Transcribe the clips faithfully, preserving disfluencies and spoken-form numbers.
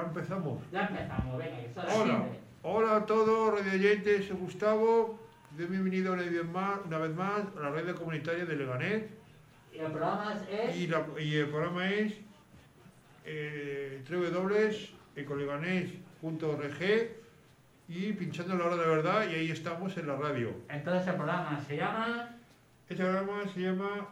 empezamos. Ya empezamos, venga, que son las Hola, siete. hola a todos, radioyentes, soy Gustavo. Bienvenido una vez más, una vez más a la red comunitaria de Leganés. Y el programa es... Y, la- y el programa es eh, doble u doble u doble u punto ecoleganés punto org y pinchando la hora de verdad y ahí estamos en la radio. Entonces el programa se llama... Este programa se llama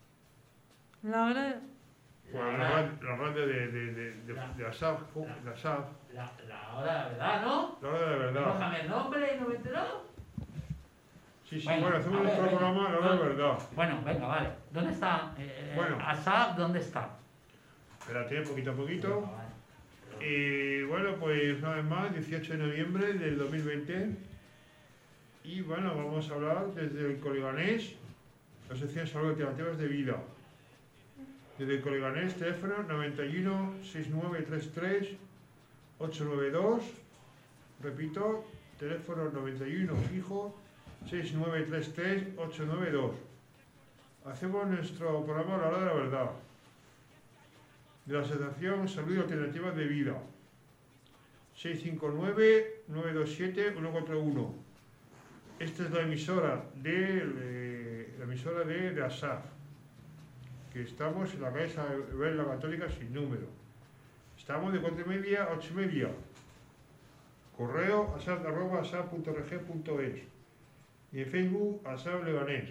La hora, bueno, la, La, radio, la radio de, de, de, de, de ASAF, de ASAF, la, la hora de verdad, ¿no? la hora de verdad. Cójame el nombre y no me he enterado. Sí, sí, Bueno, bueno, hacemos a ver, nuestro venga. programa la hora de verdad. Bueno, venga, vale. ¿Dónde está? Eh, Bueno. ASAP, ¿dónde está? Espérate, poquito a poquito. Venga, vale. Y bueno, pues una vez más, dieciocho de noviembre del dos mil veinte. Y bueno, vamos a hablar desde el Coleganés, la sección Salud Alternativas de Vida. Desde el Coleganés, teléfono noventa y uno, sesenta y nueve treinta y tres, ochocientos noventa y dos. Repito, teléfono noventa y uno fijo, sesenta y nueve treinta y tres, ochocientos noventa y dos. Hacemos nuestro programa a la hora de la verdad, de la Asociación Salud y Alternativas de Vida. seis cinco nueve, nueve dos siete, uno cuatro uno. Esta es la emisora de, eh, la emisora de, de ASAF, que estamos en la calle Isabel la Católica sin número. Estamos de cuatro y media a ocho y media. Correo asaf arroba asaf punto org punto es y en Facebook ASAF Leganés.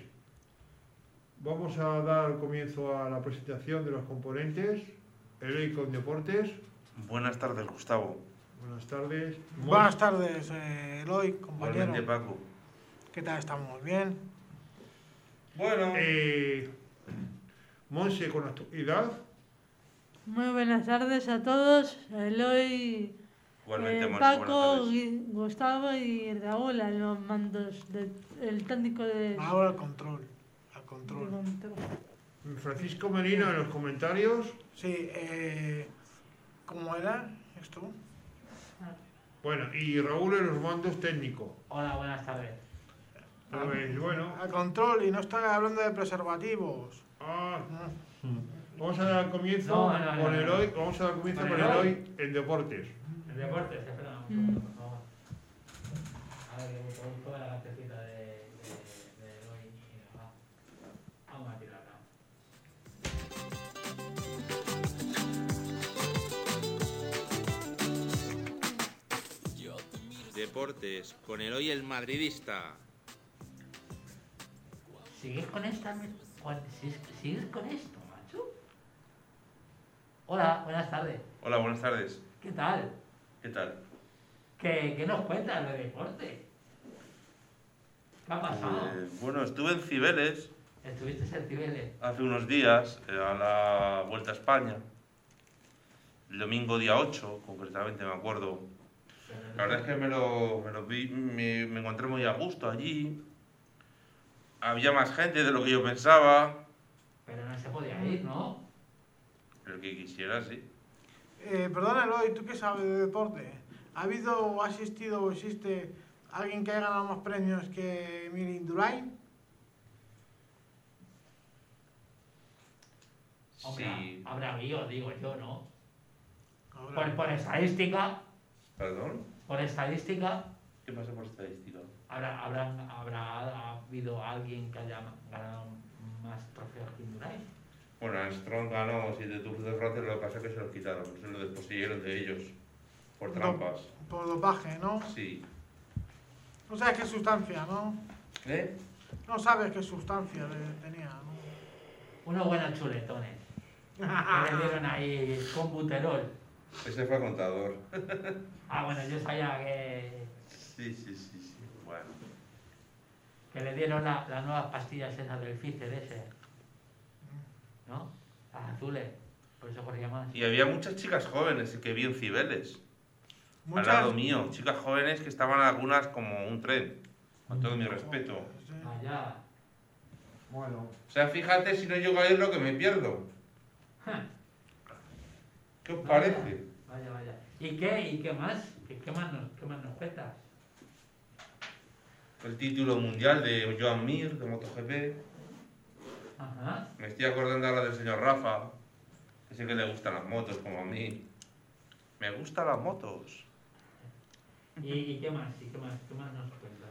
Vamos a dar comienzo a la presentación de los componentes. Eloy con Deportes. Buenas tardes, Gustavo. Buenas tardes. buenas tardes, eh, Eloy, compañero. Igualmente, Paco. ¿Qué tal? ¿Estamos bien? Bueno, Eh, Monse con actualidad. Muy buenas tardes a todos. Eloy, igualmente, eh, Monse, Paco, buenas tardes. Gui- Gustavo y Raúl a los mandos del técnico de... Ahora al control, al de control. control. Francisco Merino en los comentarios. Sí, eh, ¿cómo era esto? Bueno, y Raúl en los mandos técnicos. Hola, buenas tardes. Pues bueno, Al control y no está hablando de preservativos. ah, No. vamos a dar comienzo No, no, no, con no. Eloy. Vamos a dar comienzo Con con Eloy. Eloy en deportes. El deporte, espera un Mm. segundo, por favor. A ver, que busco la cartecita de, de, de hoy. Mira, va. Vamos a tirar acá. Deportes, con Eloy el madridista. ¿Sigues con esta? con- ¿Sigues, sigues con esto, macho? Hola, buenas tardes. Hola, buenas tardes. ¿Qué tal? ¿Qué tal? ¿Qué, qué nos cuentas de deporte? ¿Qué ha pasado? Eh, bueno, estuve en Cibeles ¿Estuviste en Cibeles? hace unos días eh, a la Vuelta a España. El domingo día ocho, concretamente me acuerdo. La verdad es que me lo, me lo vi, me, me encontré muy a gusto allí. Había más gente de lo que yo pensaba. Pero no se podía ir, ¿no? El que quisiera, sí. Eh, perdona, Eloy, ¿tú qué sabes de deporte? ¿Ha habido o ha asistido o existe alguien que haya ganado más premios que Miri Indurain? Hombre, Sí. habrá habido, digo yo, ¿no? Ahora. Por, por estadística, ¿Perdón? por estadística, ¿Qué pasa por estadística? habrá, habrán, habrá habido alguien que haya ganado más trofeos que Indurain. Bueno, Armstrong ganó siete Tours de Francia, lo que pasa es que se los quitaron, se los desposeyeron de ellos. Por trampas. Por dopaje, ¿no? Sí. No sabes qué sustancia, ¿no? ¿Eh? No sabes qué sustancia le- tenía, ¿no? Unos buenos chuletones. Que le dieron ahí con buterol. Ese fue contador. Ah, bueno, yo sabía que, Sí, sí, sí, sí. Bueno. que le dieron la- las nuevas pastillas esas del Pfizer ese. ¿No? Las azules. Por eso corría más. Y había muchas chicas jóvenes que vi en Cibeles. Al Muchas... lado mío. Chicas jóvenes que estaban algunas como un tren. Con todo mi respeto. Sí. Vaya. Bueno, O sea, fíjate si no llego a ir lo que me pierdo. ¿Qué os parece? Vaya, vaya. ¿Y qué? ¿Y qué más? ¿Qué, qué más nos, qué más nos cuentas? El título mundial de Joan Mir, de MotoGP. Ajá. Me estoy acordando ahora del señor Rafa. Que sé que le gustan las motos como a mí. Me gustan las motos. ¿Y, y qué más? ¿Y qué más? ¿Qué más nos cuentas?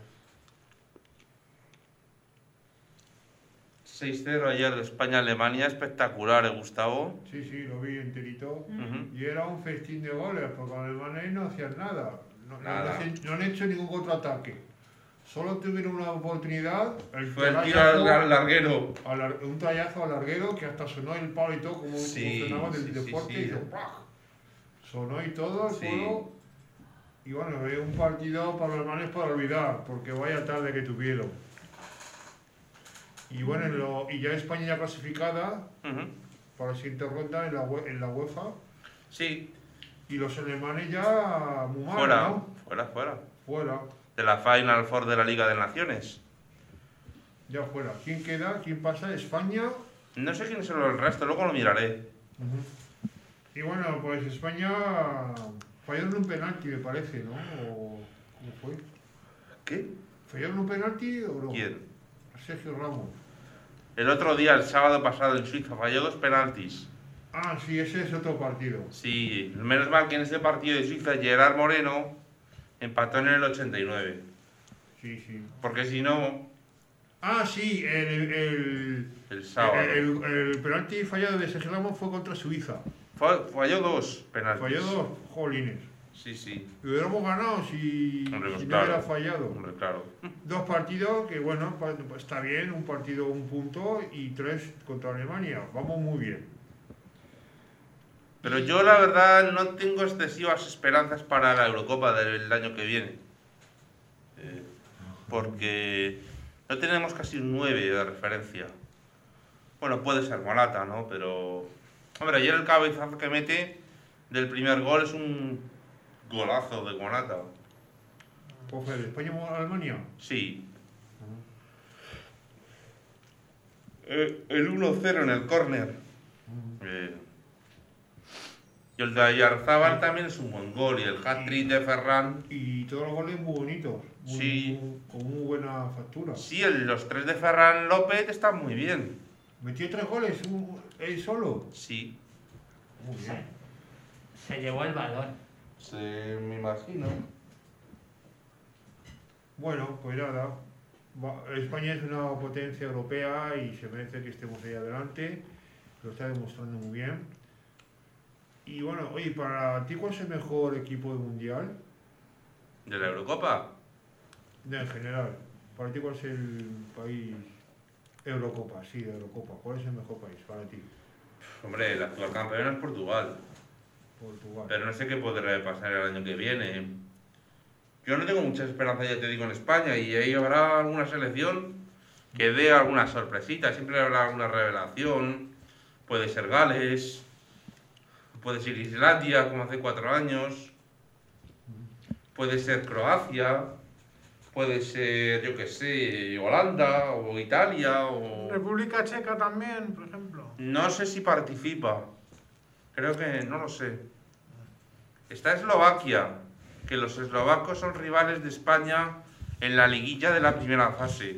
seis cero ayer España-Alemania, espectacular, ¿eh, Gustavo? Sí, sí, lo vi enterito. Ujú. Y era un festín de goles, porque los alemanes no hacían nada. No, no Nada. hacen- no han hecho ningún contraataque. Solo tuvieron una oportunidad. El Fue el tiro trayazo al, al larguero. al lar- un trayazo al larguero que hasta sonó el palo y todo, como, Sí, como sonaba del sí, sí, deporte. sí. Y hizo ¡pah! Sonó y todo el Sí. juego. Y bueno, es un partido para los alemanes para olvidar, porque vaya tarde que tuvieron. Y bueno, en lo- y ya España ya clasificada Ujú. para la siguiente ronda en la, ue- en la UEFA. Sí, Y los alemanes ya muy mal, fuera, ¿no? fuera, fuera. Fuera, De la Final Four de la Liga de Naciones. ya fuera. ¿Quién queda? ¿Quién pasa? España. No sé quién son el resto, luego lo miraré. Y bueno, pues España fallaron un penalti, me parece, ¿no? O, ¿cómo fue? ¿Qué? ¿Fallaron un penalti o no? ¿Quién? Sergio Ramos. El otro día, el sábado pasado en Suiza, falló dos penaltis. Ah, sí, ese es otro partido. Sí, menos mal que en ese partido de Suiza Gerard Moreno empató en el ochenta y nueve. Sí, sí. Porque si no, Ah, sí, el, el, el sábado. el, el penalti fallado de Sergio Ramos fue contra Suiza. Fa- Falló dos penaltis. Falló dos, jolines. Sí, sí. Y hubiéramos ganado si, Hombre, pues si no claro. hubiera fallado. Hombre, claro. Dos partidos que, bueno, pa- pues está bien, un partido un punto y tres contra Alemania. Vamos muy bien. Pero yo la verdad no tengo excesivas esperanzas para la Eurocopa del año que viene. Eh, porque no tenemos casi un nueve de referencia. Bueno, puede ser Morata, ¿no? Pero... Hombre, ayer el cabezazo que mete del primer gol es un golazo de Morata. ¿Cuál fue? ¿De España o Alemania? Sí. Eh, el uno cero en el córner. Eh, y el de Ayarzábal también es un buen gol. Y el hat-trick de Ferran. Y todos los goles muy bonitos. Muy, Sí. muy- con muy buena factura. Sí, el- los tres de Ferran López están muy bien. Metió tres goles, un- él solo. Sí. Muy Se, bien. se llevó el balón. Sí, me imagino. Bueno, pues nada. Va- España es una potencia europea y se merece que estemos ahí adelante. Lo está demostrando muy bien. Y bueno, oye, para ti, ¿cuál es el mejor equipo del mundial? ¿De la Eurocopa? No, en general. Para ti, ¿cuál es el país? Eurocopa, sí, de Eurocopa. ¿Cuál es el mejor país para ti? Hombre, el actual campeón es Portugal. Portugal. Pero no sé qué podrá pasar el año que viene. Yo no tengo mucha esperanza, ya te digo, en España. Y ahí habrá alguna selección que dé alguna sorpresita. Siempre habrá alguna revelación. Puede ser Gales. Puede ser Islandia, como hace cuatro años. Puede ser Croacia. Puede ser, yo qué sé, Holanda o Italia o... República Checa también, por ejemplo. No sé si participa. Creo que no lo sé. Está Eslovaquia, que los eslovacos son rivales de España en la liguilla de la primera fase.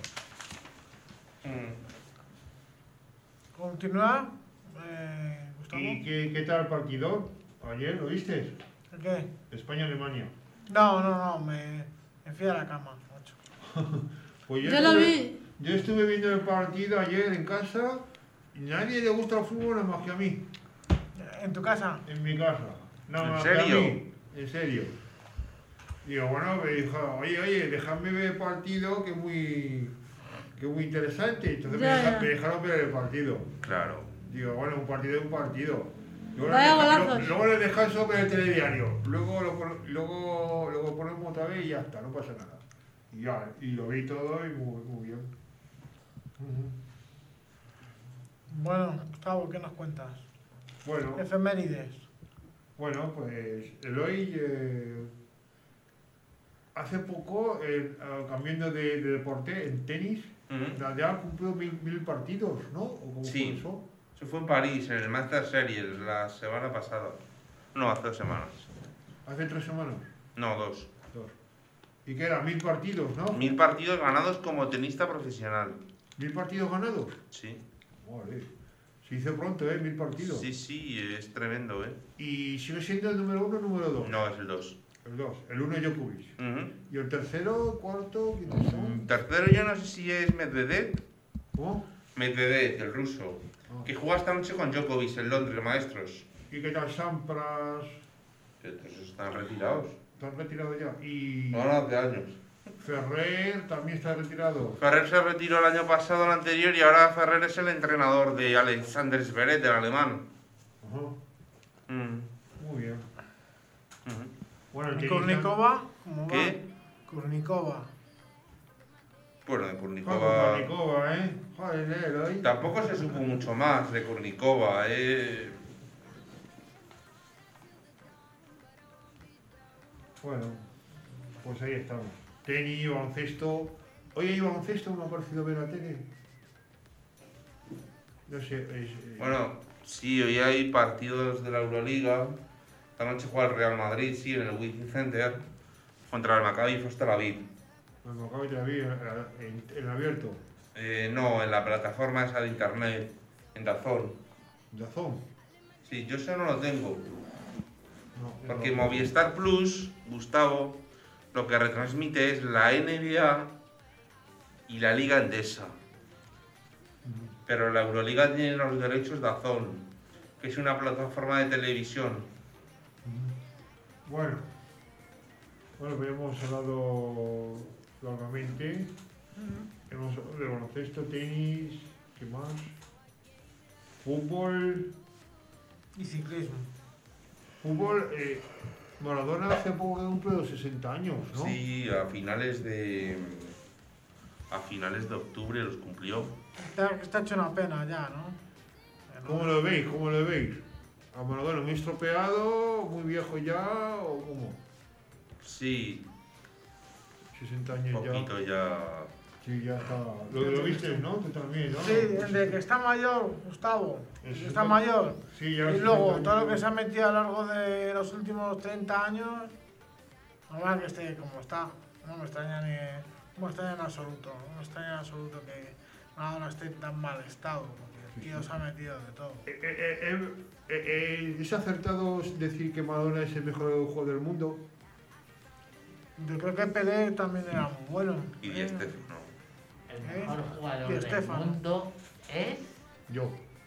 Mm. Continúa, eh, Gustavo. ¿Y qué, qué tal el partido? Ayer, ¿lo viste? ¿El qué? España-Alemania. No, no, no, me, me fui a la cama, macho. Pues Yo lo estuve- vi. Yo estuve viendo el partido ayer en casa y nadie le gusta el fútbol nada más que a mí, ¿En tu casa? en mi casa. Nada ¿En más serio? que a mí, en serio. Digo, bueno, me dijo, oye, oye, déjame ver el partido que es muy, que es muy interesante. Entonces me, Ya, deja- ya. me dejaron ver el partido. Claro. Digo, bueno, un partido es un partido. Luego Vaya le deja- golazos. lo- luego le descanso ver el telediario. Luego lo, pon- luego, luego ponemos otra vez y ya está, no pasa nada. Y ya, y lo vi todo y muy, muy bien. Ujú. Bueno, Gustavo, ¿qué nos cuentas? Bueno, Efemérides. bueno, pues Eloy eh, hace poco, eh, ah, cambiando de, de deporte, en tenis, Mm. Nadal ha cumplido mil, mil partidos, ¿no? ¿O cómo Sí. fue eso? Eso fue en París, en el Master Series, la semana pasada. No, hace dos semanas. Hace tres semanas. No, dos. Dos. ¿Y qué era? Mil partidos, ¿no? Mil partidos ganados como tenista profesional. Mil partidos ganados. Sí. Vale. Se hizo pronto, ¿eh? Mil partidos. Sí, sí, es tremendo, ¿eh? ¿Y sigue siendo el número uno o número dos? No, es el dos. El dos. El uno Djokovic. Ujú. ¿Y el tercero, cuarto, quiénes son? Tercero yo no sé si es Medvedev. ¿Cómo? Medvedev, el ruso. Ah. Que juega esta noche con Djokovic en Londres, maestros. ¿Y qué tal Sampras? Estos están retirados. ¿Están retirados ya? ¿Y No, no, hace años. Ferrer también está retirado? Ferrer se retiró el año pasado, el anterior, y ahora Ferrer es el entrenador de Alexander Zverev, del alemán. Ajá. Mm. Muy bien. Ujú. Bueno, el ¿Y tenista- Kurnikova? ¿Cómo va? ¿Qué? Kurnikova. Bueno, de Juan Kurnikova... Kurnikova, ¿eh? Joder, hoy. Tampoco se supo mucho más de Kurnikova, ¿eh? Bueno, pues ahí estamos. Tenis, baloncesto. Hoy hay baloncesto, me ha parecido ver la tele. No sé, es, eh, Bueno, sí, hoy hay partidos de la Euroliga. Esta noche juega el Real Madrid, sí, en el Wizzing Center, contra el Maccabi Foz Tel Aviv. me acabo de ver en, en abierto. Eh, no, en la plataforma esa de internet, en Dazón. Dazón. Sí, yo eso no lo tengo. No, Porque no. Movistar Plus, Gustavo, lo que retransmite es la N B A y la Liga Endesa. Ujú. Pero la Euroliga tiene los derechos de Dazón, que es una plataforma de televisión. Ujú. Bueno, bueno, pues hemos hablado largamente. Hemos hablado de baloncesto, tenis, ¿qué más? Fútbol. Y ciclismo. Fútbol, eh, Maradona hace poco que cumple los sesenta años, ¿no? Sí, a finales de. A finales de octubre los cumplió. Está, está hecho una pena ya, ¿no? ¿Cómo lo veis? ¿Cómo lo veis? ¿A Maradona muy estropeado, muy viejo ya o cómo? Sí, sesenta un años ya. poquito ya. Sí, ya está. Lo, lo viste, ¿no? Tú también, ¿no? Sí, de que está mayor, Gustavo. Eso Que está es- mayor. Sí, ya Y sesenta luego, años. todo lo que se ha metido a lo largo de los últimos treinta años, normal que esté como está. No me extraña ni. No me extraña en absoluto. No me extraña en absoluto que Maradona esté en tan mal estado. Porque el tío se ha metido de todo. Eh, eh, eh, eh, eh, ¿Es acertado decir que Maradona es el mejor jugador del mundo? Yo creo que Pelé también era muy bueno. Y ¿eh? Di Stéfano. El ¿Eh? mejor jugador Di del Stéfano. mundo es Yo.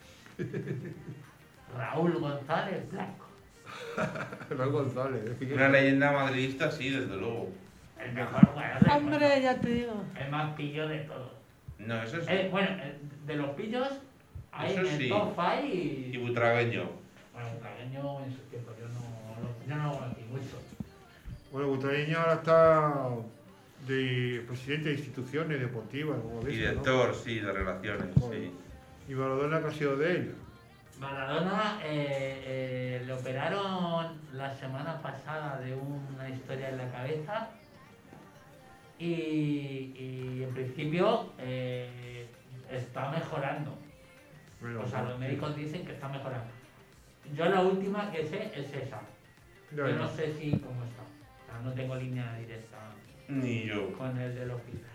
Raúl González Blanco. Raúl González. Una leyenda madridista, sí, desde luego. El mejor jugador del Hombre, mundo. ya te digo. El más pillo de todos. No, eso sí. Eh, bueno, eh, de los pillos hay Eso en el sí. top five Y y... Butragueño. Bueno, Butragueño en su tiempo, yo no, lo- yo no lo conocí mucho. Bueno, Butragueño ahora está de presidente de instituciones deportivas, como Y ves, director, sí, de relaciones, sí. ¿no? Y Maradona que ha sido de él. Maradona eh, eh, le operaron la semana pasada de una historia en la cabeza y, y en principio eh, está mejorando. Bueno, O sea, los médicos dicen que está mejorando. Yo la última que sé es esa. ya, Yo ya. no sé si cómo está. O sea, no tengo línea directa Ni yo. con el del hospital.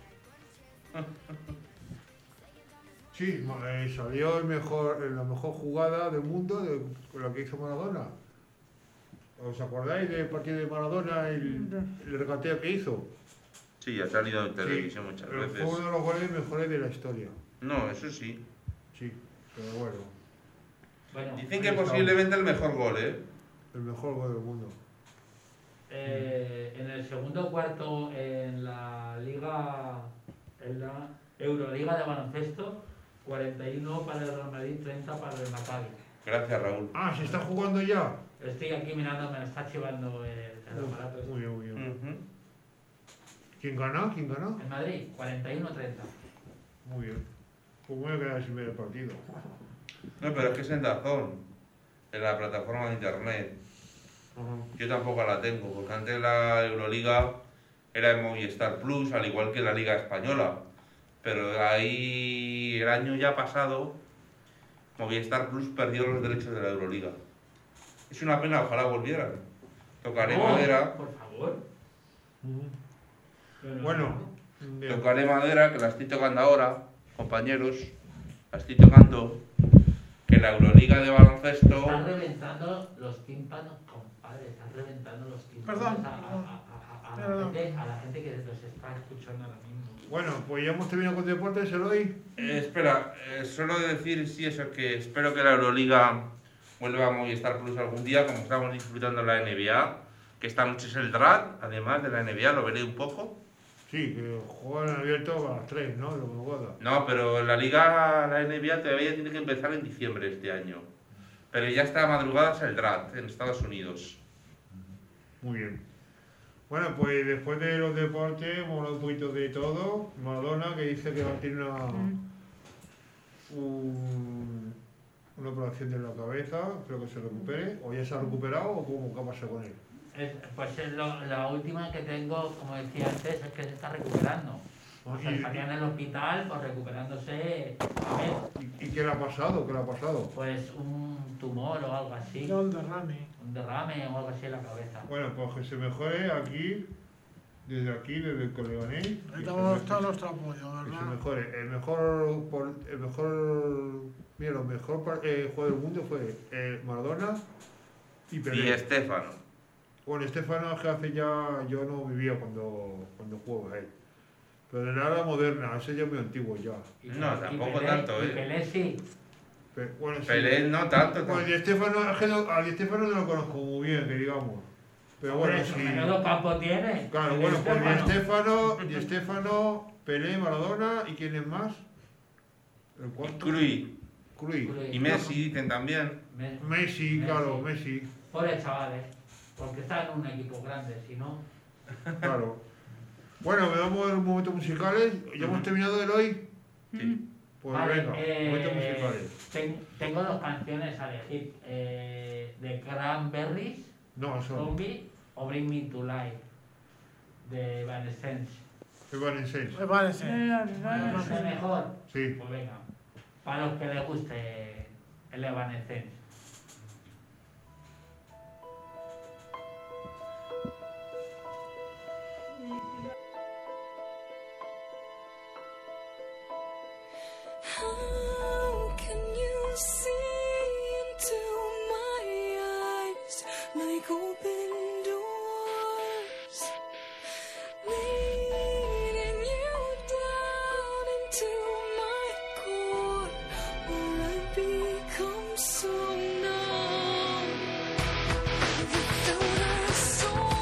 Sí, ma- eh, salió el mejor, en la mejor jugada del mundo de con lo que hizo Maradona. ¿Os acordáis del partido de Maradona, el, el regateo que hizo? Sí, ha salido en televisión Sí, muchas pero veces. fue uno de los goles mejores de la historia. No, eso sí. Sí, pero bueno, Bueno, Dicen que Ahí está. posiblemente el mejor gol, ¿eh? el mejor gol del mundo. eh, en el segundo cuarto en la Liga, en la Euroliga de baloncesto, cuarenta y uno para el Real Madrid, treinta para el Maccabi. Gracias, Raúl. Ah, ¿se está jugando ya? Estoy aquí mirando, me lo está chivando el, el aparato. Muy bien, muy bien. Ujú. ¿Quién gana? ¿Quién gana? En Madrid, cuarenta y uno treinta. Muy bien. Pues me voy a quedar sin ver el partido. No, pero es que es en Dazón, en la plataforma de internet. Ajá. Yo tampoco la tengo, porque antes la Euroliga era en Movistar Plus, al igual que la Liga Española. Pero ahí el año ya pasado, Movistar Plus perdió los derechos de la Euroliga. Es una pena, ojalá volvieran. Tocaré No, madera, por favor. Pero Bueno, no. eh, tocaré madera, que la estoy tocando ahora, compañeros, la estoy tocando. que la Euroliga de baloncesto... Estás reventando los tímpanos, compadre, estás reventando los tímpanos Perdón, a, a- a- a- a la perdón. gente, a la gente que nos está escuchando ahora mismo. Bueno, pues ya hemos terminado con deportes, Eloy. Eh, espera, eh, solo decir, sí, eso, que espero que la Euroliga vuelva a Movistar Plus algún día, como estamos disfrutando la N B A, que esta noche es el draft, además de la N B A, lo veré un poco. Sí, que juegan abierto a las tres, ¿no? Lo que me acuerdo. No, pero la liga, la N B A todavía tiene que empezar en diciembre este año. Pero ya está a madrugadas el draft en Estados Unidos. Muy bien. Bueno, pues después de los deportes hemos hablado un poquito de todo. Maradona, que dice que va a tener una, un- una operación de la cabeza, espero que se recupere. ¿O ya se ha recuperado o cómo, qué ha pasado con él? Es- pues es lo- la última que tengo, como decía antes, es que se está recuperando. O sea, Y- estaría en el hospital, pues recuperándose, a ver, ¿Y, y qué le ha pasado? ¿Qué le ha pasado? pues un tumor o algo así, Yo el derrame. un derrame o algo así en la cabeza. Bueno, pues que se mejore aquí, desde aquí, desde el Coleganés. Ahí y tenemos se- todo nuestro apoyo, que se ¿verdad? mejore. El mejor, por- el mejor, mira, el mejor par- eh, jugador del mundo fue eh, Maradona y Y Pelé. Estefano. Bueno, Estefano es que hace ya, yo no vivía cuando, cuando jugaba él. Pero de la era moderna, ese ya es muy antiguo ya. Y- No, y tampoco Pelé- tanto, y ¿eh? Pelé sí. Pe- bueno, sí. Pelé no tanto. Pues Di Stéfano, es que no- a Di Stéfano no lo conozco muy bien, que digamos. Pero bueno, Hombre, sí. menudo campo tiene. Claro, el bueno, pues Di Stéfano. Stéfano, Di Stéfano, Pelé, Maradona, ¿y quién es más? ¿El cuarto? Cruyff. Cruyff. Cruyff. Y Messi dicen también. Me- Messi, claro, Messi, Pobres chavales, porque están en un equipo grande, si no. claro. Bueno, vamos a los momentos musicales. ¿Ya hemos terminado el hoy? Sí. Pues Vale, venga, eh, momentos musicales. ten- tengo dos canciones a elegir: eh, de Cranberries, No, eso no. Zombie o Bring Me to Life, de Evanescence. Evanescence. Me parece. Eh, ¿No sé mejor? Sí. Pues venga, para los que les guste el Evanescence. How can you see into my eyes like open doors, leading you down into my core, where I become so numb without a soul.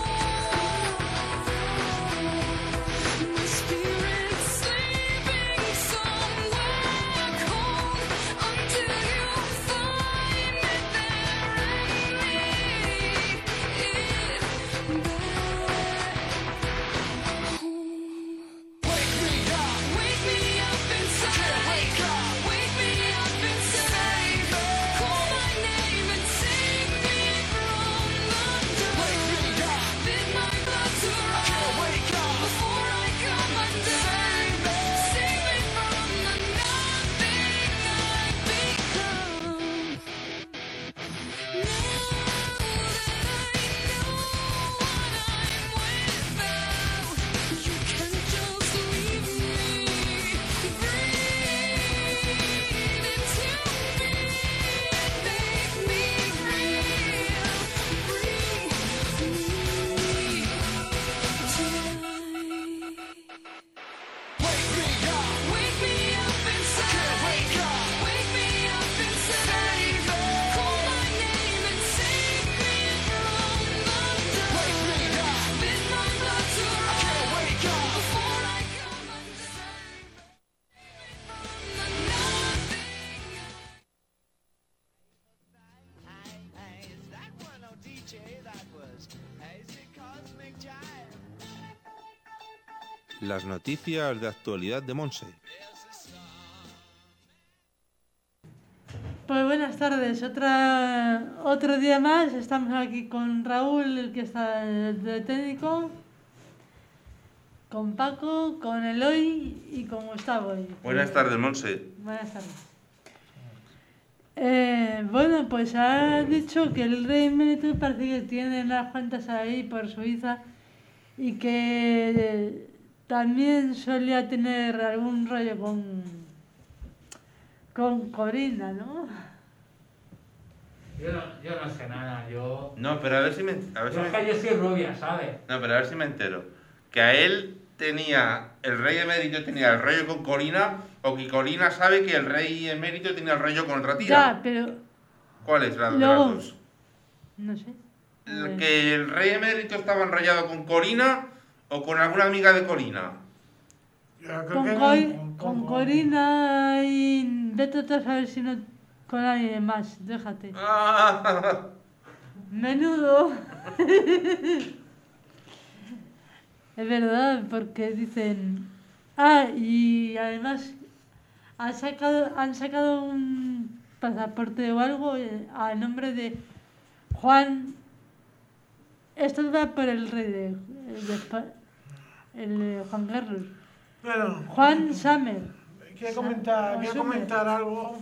My spirit sleeping somewhere cold until you find it there and lead it back home. Wake me up, wake me up inside. Wake up, wake me up inside. Call my name and save me from the dark. Wake me up, bid my blood to rise. Wake up before I come undone. Save me from the nothing I've become. Now that I know what I'm without, you can just leave me. Breathe into me, make me real. Bring me to life. Wake me up, wake me up inside. Wake up, wake me up inside. Call my name and save me from the dark. Wake me up, bid my blood to rise. Wake up before I come undone. From the nothing. Hey, is that one on D J? That was Hazy Cosmic Jive. Las noticias de actualidad de Monse. Pues buenas tardes, otra, otro día más. Estamos aquí con Raúl, el que está de técnico, con Paco, con Eloy y con Gustavo. Buenas tardes, Monse. Buenas tardes. Eh, bueno, pues ha dicho que el rey emérito parece que tiene unas cuantas ahí por Suiza y que eh, también solía tener algún rollo con, con Corina, ¿no? Yo no, yo no sé nada, yo... No, pero a ver si me, a ver si Yo es me- que yo soy rubia, ¿sabes? no, pero a ver si me entero. Que a él tenía, el rey emérito tenía el rollo con Corina, o que Corina sabe que el rey emérito tenía el rollo con otra tía. Ya, pero ¿Cuál es la de Luego- las dos? no sé. A El ver. Que el rey emérito estaba enrollado con Corina o con alguna amiga de Corina. Yo creo Con, que Cori- con- con con- Corina y vete tú a saber si no con alguien más, déjate. Ah, Menudo. Es verdad, porque dicen... Ah, y además han sacado, han sacado un pasaporte o algo eh, a nombre de Juan... Esto va por el rey de, el de Espa- el de Juan Carlos. Bueno, Juan Summer. quiero comentar, O quiero Summer. comentar algo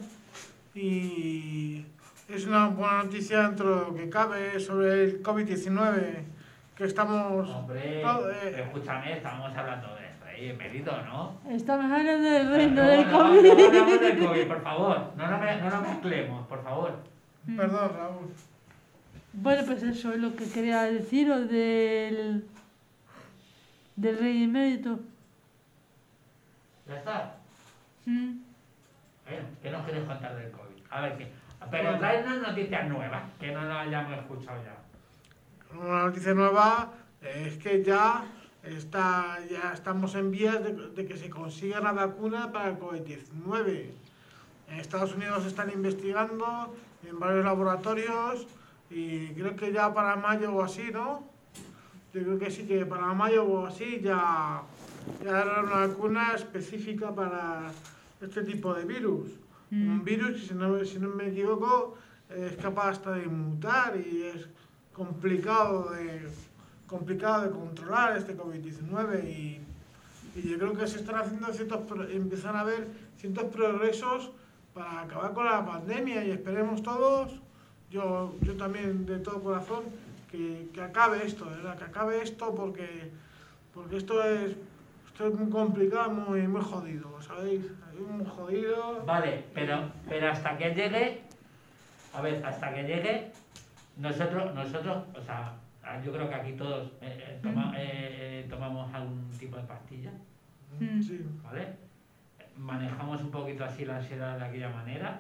y es una buena noticia dentro de lo que cabe sobre el COVID diecinueve que estamos... Hombre, todo, eh, escúchame, estamos hablando de rey emérito, ¿no? Estamos hablando del No, reino no, del no, COVID. no hablamos del COVID, por favor. No nos me- no nos mezclemos, por favor. Perdón, Raúl. Bueno, pues eso es lo que quería deciros del, del rey emérito. ¿Ya está? Mm. Bueno, ¿qué nos quieres contar del COVID? A ver, ¿qué? Pero traernos noticias nuevas, que no nos hayamos escuchado ya. Una noticia nueva es que ya, está, ya estamos en vías de, de que se consiga la vacuna para el COVID diecinueve. En Estados Unidos están investigando en varios laboratorios y creo que ya para mayo o así, ¿no? Yo creo que sí, que para mayo o así ya, ya habrá una vacuna específica para este tipo de virus. Mm. Un virus que, si no, si no me equivoco, es capaz hasta de mutar y es complicado de, complicado de controlar este COVID diecinueve y, y yo creo que se están haciendo ciertos, pro- empiezan a haber ciertos progresos para acabar con la pandemia y esperemos todos, yo, yo también de todo corazón, que, que acabe esto, de verdad, que acabe esto porque, porque esto es, esto es muy complicado, muy, muy jodido, ¿sabéis? Es muy jodido. Vale, pero, pero hasta que llegue, a ver, hasta que llegue, nosotros, nosotros, o sea, yo creo que aquí todos eh, eh, toma- eh, eh, tomamos algún tipo de pastilla, Mm. Sí. ¿vale? Manejamos un poquito así la ansiedad de aquella manera,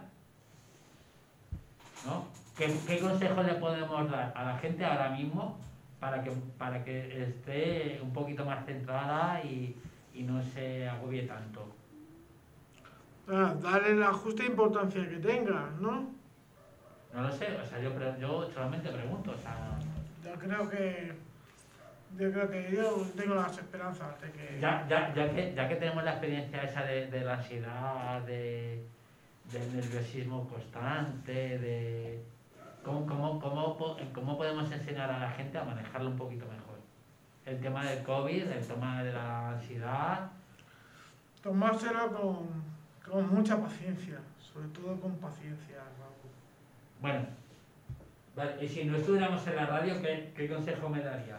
¿no? ¿Qué, qué consejos le podemos dar a la gente ahora mismo para que, para que esté un poquito más centrada y, y no se agobie tanto? Ah, darle la justa importancia que tenga, ¿no? No lo sé, o sea, yo, pre- yo solamente pregunto, o sea, Yo creo que yo creo que yo tengo las esperanzas de que ya, ya, ya, que, ya que tenemos la experiencia esa de, de la ansiedad, de, del nerviosismo constante, de cómo, cómo, cómo, po- cómo podemos enseñar a la gente a manejarlo un poquito mejor. El tema del COVID, el tema de la ansiedad, tomárselo con, con mucha paciencia, sobre todo con paciencia, Raúl. bueno, vale, y si no estuviéramos en la radio, ¿qué, qué consejo me darías?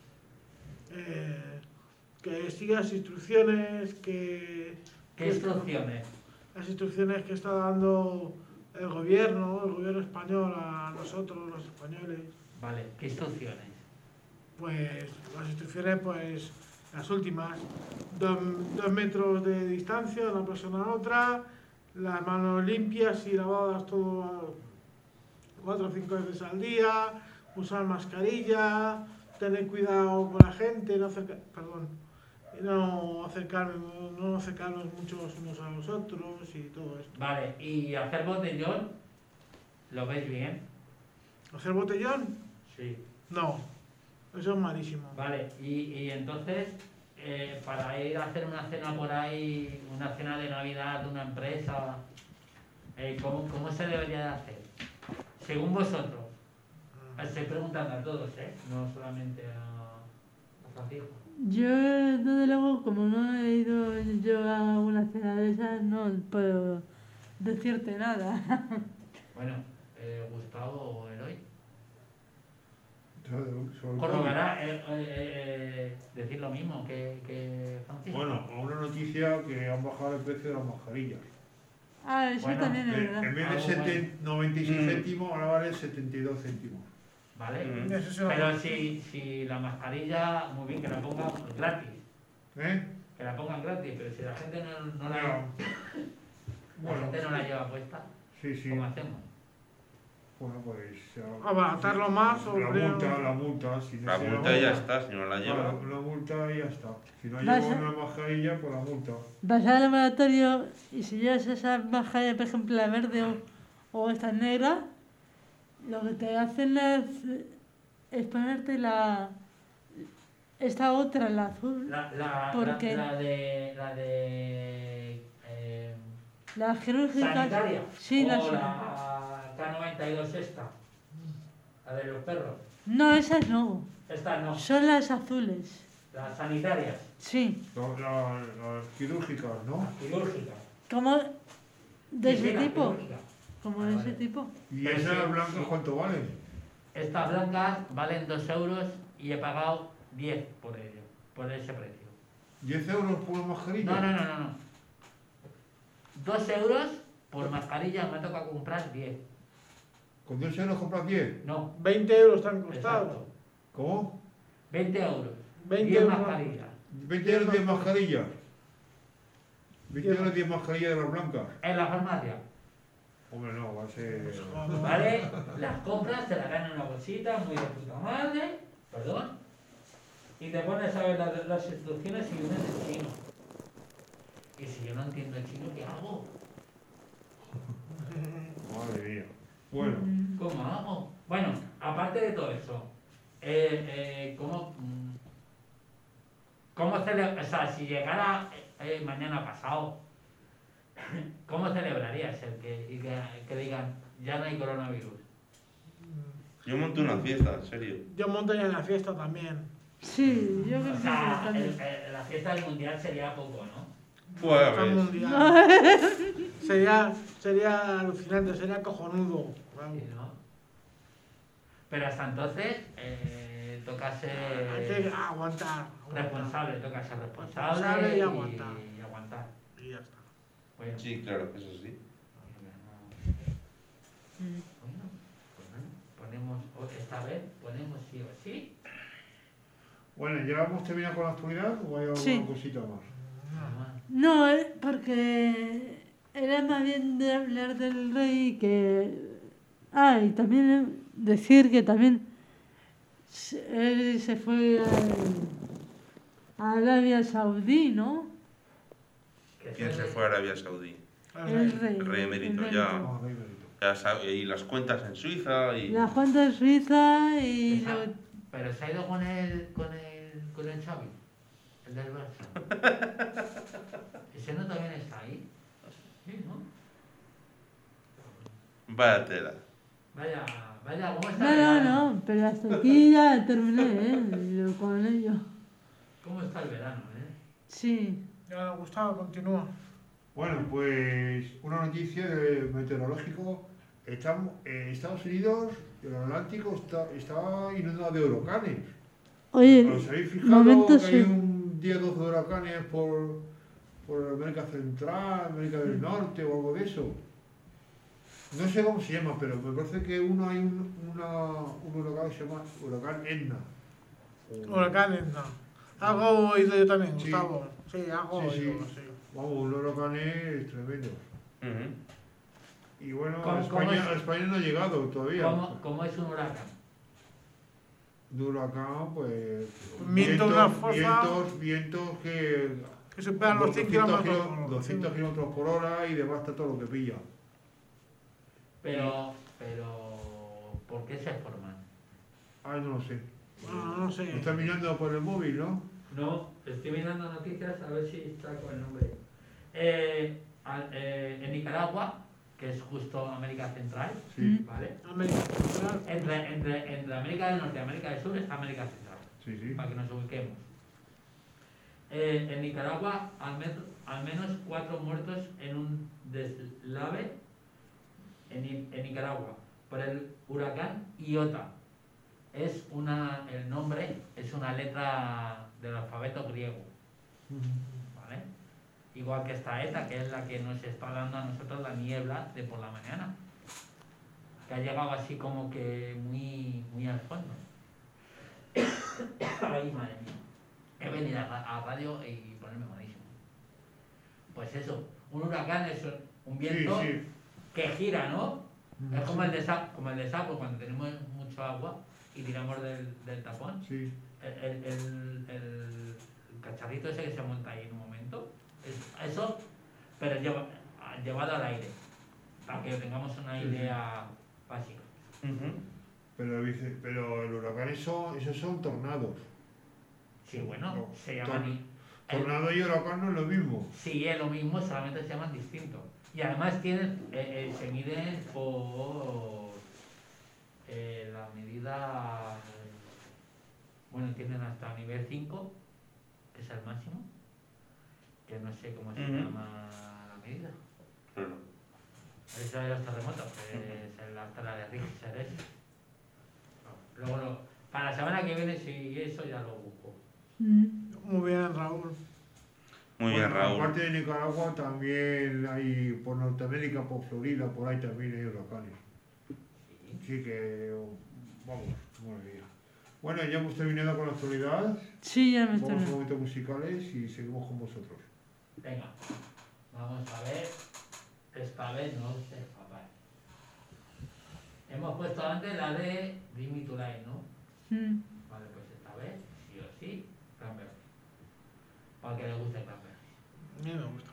Eh, que siga las instrucciones que ¿Qué que- instrucciones? las instrucciones que está dando el gobierno, el gobierno español a nosotros, los españoles. Vale, ¿qué instrucciones? Pues las instrucciones, pues las últimas, dos, dos metros de distancia de una persona a otra, las manos limpias y lavadas todo cuatro o cinco veces al día, usar mascarilla, tener cuidado con la gente, no acercar, perdón, no acercarme, no acercarnos muchos unos a los otros y todo esto. Vale, ¿y hacer botellón? ¿Lo ves bien? ¿Hacer botellón? Sí. No, eso es malísimo. Vale, y, y entonces, eh, para ir a hacer una cena por ahí, una cena de Navidad de una empresa, eh, ¿cómo, ¿cómo se debería de hacer? Según vosotros. Estoy preguntando a todos, ¿eh? No solamente a, a Francisco. Yo, desde luego, como no he ido yo a una cena de esas, no puedo decirte nada. Bueno, eh, Gustavo o Eloy. Sobre- sobre todo- Corroborará eh, eh, eh, decir lo mismo que, que Francisco. Bueno, una noticia que han bajado el precio de las mascarillas. Ah, eso Bueno, también es En, verdad. en vez de Algo seten- noventa y seis Mm. céntimos, ahora vale setenta y dos céntimos. ¿vale? Mm. Eso sí lo Pero conozco. si, si la mascarilla, muy bien, que la pongan gratis. ¿Eh? Que la pongan gratis, pero si la gente no, no la, No. la Bueno, gente no la lleva puesta, sí, sí. ¿cómo hacemos? Bueno, pues. ah, Abaratarlo más o La creo- multa, la multa. Si no La se multa ya está, si no la lleva. Claro, la multa y ya está. Si no Vas llevo a- una mascarilla, pues la multa. Vas al laboratorio y si llevas esa mascarilla, por ejemplo, la verde o, o esta negra, lo que te hacen es, es ponerte la esta otra, la azul, La, la, ¿Por la, qué? la de. La de. Eh, la quirúrgica. sanitaria. Sí, o la la sanitaria. K noventa y dos esta. La de los perros. No, esas no. Estas no. Son las azules. Las sanitarias. Sí. La- la- Las quirúrgicas, ¿no? Las quirúrgicas. Como de Sí, sí, ese las tipo. quirúrgicas. Como Vale, de ese vale. tipo. ¿Y Pero esas sí, blancas sí. cuánto valen? Estas blancas valen dos euros y he pagado diez por ello, por ese precio. ¿diez euros por una mascarilla? No, no, no, no. no. dos euros por mascarilla me toca comprar diez. ¿Con dos euros compras diez? No, veinte euros te han costado. exacto. ¿Cómo? veinte euros. veinte diez euros. mascarillas. ¿veinte euros diez mascarillas? ¿veinte euros diez mascarillas de las blancas? En la farmacia. Hombre, no, va a ser. ¿Vale? Las compras, te las dan en una bolsita, muy de puta madre, perdón, y te pones a ver las, las instrucciones y vienen en chino. Y si yo no entiendo el chino, ¿qué hago? Madre mía. Bueno, Mm. ¿Cómo hago? Bueno, aparte de todo eso, eh, eh, ¿cómo, mm, cómo cele- o sea, si llegara eh, mañana pasado, ¿cómo celebrarías el que, y que, que digan, ya no hay coronavirus? Yo monté una fiesta, en serio. Yo monto ya en la fiesta también. Sí, yo creo O que sí. sea, el- también. el- la fiesta del mundial sería poco, ¿no? Pues a Fiesta ver. mundial. sería, sería alucinante, sería cojonudo. Sí, ¿no? Pero hasta entonces, eh, toca Hay que ser aguantar. aguantar. responsable, toca ser responsable, Responsable y y, aguantar. y aguantar. Y ya está. Bueno, Sí, claro, que eso sí. Mm. bueno, pues bueno, ponemos, o- esta vez ponemos sí o sí. bueno, ¿ya hemos terminado con la actualidad o hay alguna Sí. cosita más? No, eh, porque era más bien de hablar del rey que... Ah, y también decir que también se- él se fue al- a Arabia Saudí, ¿no? Que ¿Quién se suele- fue a Arabia Saudí? El rey. El rey emérito, el ya. Ah, rey emérito. Ya sabe, y las cuentas en Suiza y. La Junta de Suiza y... Esa- lo- Pero se ha ido con el, con el, con el Xavi, el del Barça. Ese no también está ahí. Sí, ¿no? Vaya tela. Vaya, vaya, ¿cómo está No, el no, verano? no, pero hasta aquí ya terminé, ¿eh? Yo con ello. ¿Cómo está el verano, eh? Sí. Ya, Gustavo, continúa. Bueno, pues una noticia de meteorológico. Estamos, eh, Estados Unidos, el Atlántico, está, está inundado de huracanes. Oye, ¿Os habéis fijado momento que hay sí. un día dos de huracanes por, por América Central, América del Norte o algo de eso? No sé cómo se llama, pero me parece que uno hay un, una, un huracán que se llama huracán Edna. O- Huracanes, no. Algo he oído yo también, Sí. Gustavo. Sí, algo he Sí, oído, sí. sí. Vamos, un huracán es tremendo. Ujú. Y bueno, ¿Cómo- a España, cómo es? a España no ha llegado todavía. ¿Cómo, cómo es un huracán? De huracán, pues. Viento de una fuerza- vientos, vientos que. Que superan los cien kilómetros por hora. doscientos kilómetros por hora y devasta todo lo que pilla. Pero, pero, ¿por qué se forman? Ay, no lo sé. Ah, no sé. Lo estás mirando por el móvil, ¿no? No, estoy mirando noticias a ver si está con el nombre. Eh, al- eh, en Nicaragua, que es justo América Central, Sí, ¿vale? América Central. Entre, entre, entre América del Norte y América del Sur está América Central, sí, sí. para que nos ubiquemos. Eh, en Nicaragua, al, met- al menos cuatro muertos en un deslave en, Ni- en Nicaragua por el huracán Iota. Es una, el nombre es una letra del alfabeto griego, ¿vale? igual que esta ETA, que es la que nos está dando a nosotros la niebla de por la mañana, que ha llegado así como que muy, muy al fondo. Ay, madre mía. He venido a, ra- a radio y ponerme malísimo. Pues eso, un huracán es un viento Sí, sí. que gira, ¿no? Es como el de Sa- como el de Sapo, cuando tenemos mucho agua y tiramos del, del tapón. Sí. El, el, el, el cacharrito ese que se monta ahí en un momento, es- eso, pero lleva- llevado al aire, para que tengamos una Sí, sí. idea básica. Ujú. Pero, dice- pero el huracán, eso, esos son tornados. Sí, bueno, No, se llaman... tor- i- el- Tornado y huracán no es lo mismo. Sí, es lo mismo, solamente se llaman distintos. Y además tienen, eh, eh, se miden por eh, la medida, eh, bueno, tienen hasta nivel cinco, que es el máximo, que no sé cómo se Ujú. llama la medida. Claro. Eso de los terremotos, que es el- hasta la de Richter ese. No, luego, lo- para la semana que viene, si eso ya lo busco. Mm. Muy bien, Raúl. Muy bien, Bueno, Raúl. Aparte de Nicaragua, también hay por Norteamérica, por Florida, por ahí también hay huracanes. Sí. Así que, vamos, madre mía. Bueno, ya hemos terminado con la actualidad. Sí, ya me Vamos a estoy. momentos musicales y seguimos con vosotros. Venga, vamos a ver. Esta vez no se escapar. Hemos puesto antes la de Bring Me to Life, ¿no? Mm. Vale, pues esta vez, sí o sí, Cranberries. Para que le guste Cranberries. A mí me gusta.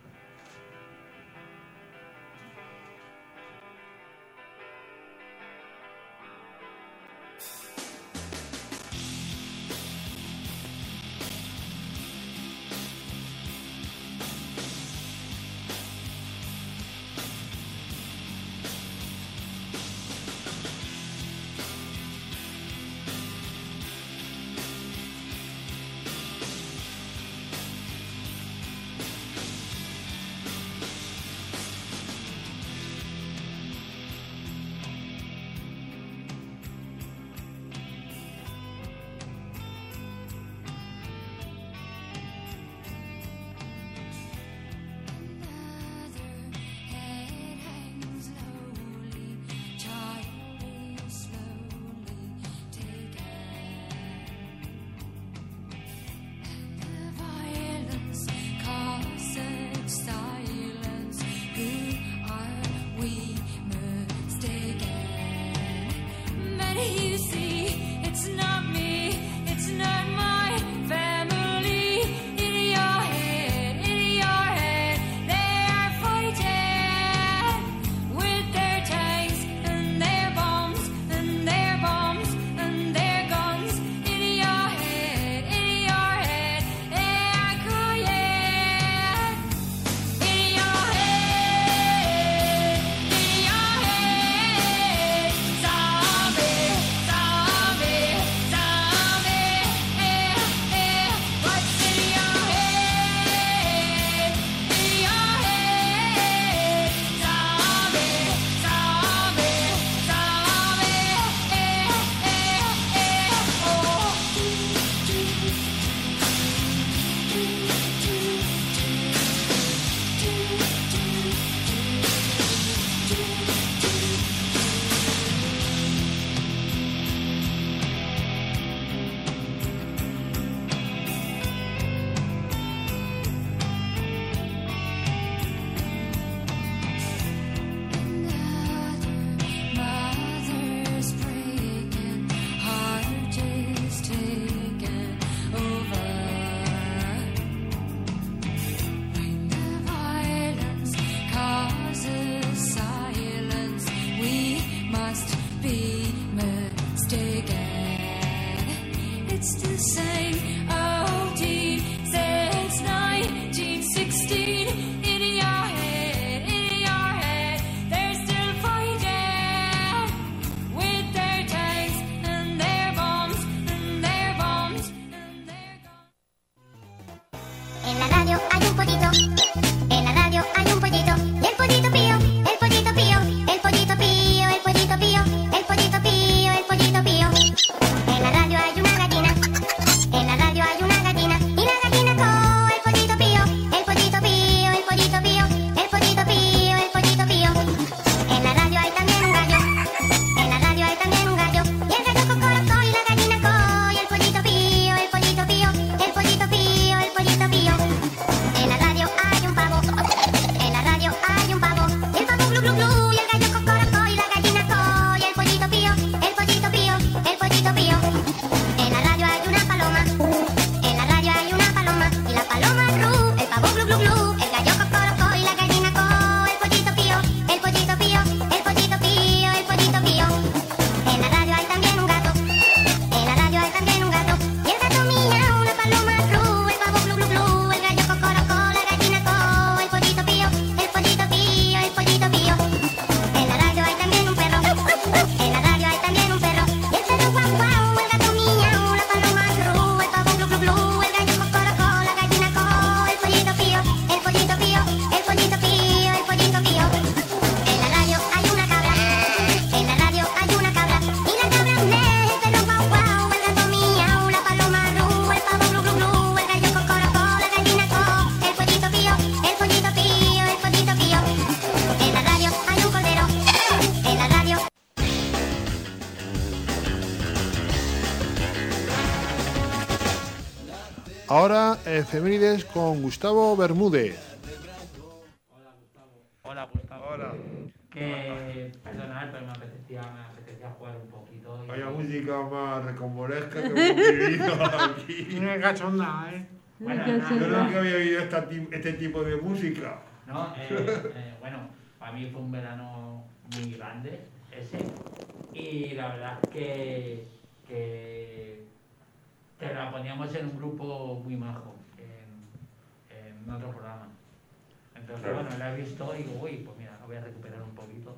You see, it's not me, it's not my family. In your head, in your head, they are fighting with their tanks and their bombs and their bombs and their guns. In your head, in your head, they are crying. In your head, in your head, zombie, zombie, zombie, eh, eh. What's in your head? In your head, zombie, zombie, zombie, eh, eh, eh. Oh. Mother's breaking, heart is taken over. When the violence causes silence, we must be mistaken. It's the same old deed since nineteen sixteen. In your head, in your head, they're still fighting with their tanks and their bombs and their bombs and their guns. En la radio hay un pollito, en la radio hay un pollito, y el pollito pío, el pollito pío, el pollito pío, el pollito pío, el pollito pío, el pollito pío. En la radio hay una gallina, en la radio hay una gallina, y la gallina con el pollito pío, el pollito pío, el Ahora, efemérides con Gustavo Bermúdez. Hola, Gustavo. Hola. Que, perdonad, pero me apetecía, me apetecía jugar un poquito. y- Vaya música más recomboresca que hemos vivido aquí. Tiene cachonda, ¿eh? Bueno, Que nada, se Yo va. nunca había oído esta ti- este tipo de música. No, eh, eh, bueno, para mí fue un verano muy grande ese y la verdad es que, que, que la poníamos en un grupo muy majo, en, en otro programa. Entonces, Claro. bueno, la he visto y digo, uy, pues mira, la voy a recuperar un poquito.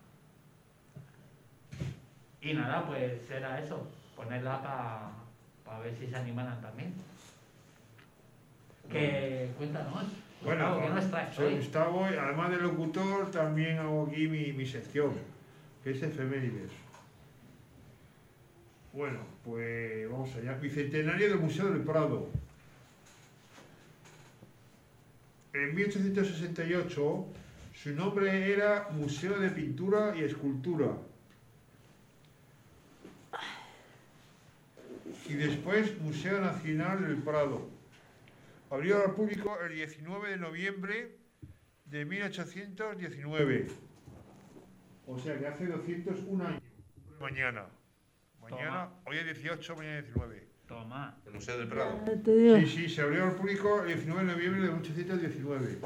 Y nada, pues era eso, ponerla para ver si se animaran también. Que cuéntanos, Bueno, Gustavo, ¿qué nos traes soy hoy? Gustavo y además de locutor también hago aquí mi, mi sección, que es efemérides. Bueno, pues vamos allá. Bicentenario del Museo del Prado. En mil ochocientos sesenta y ocho su nombre era Museo de Pintura y Escultura. Y después Museo Nacional del Prado. Abrió al público el diecinueve de noviembre de mil ochocientos diecinueve. O sea que hace doscientos un años. Mañana. Mañana, hoy es dieciocho, mañana diecinueve. Toma. El Museo del Prado. Ya te digo. Sí, sí, se abrió al público el diecinueve de noviembre de mil ochocientos diecinueve.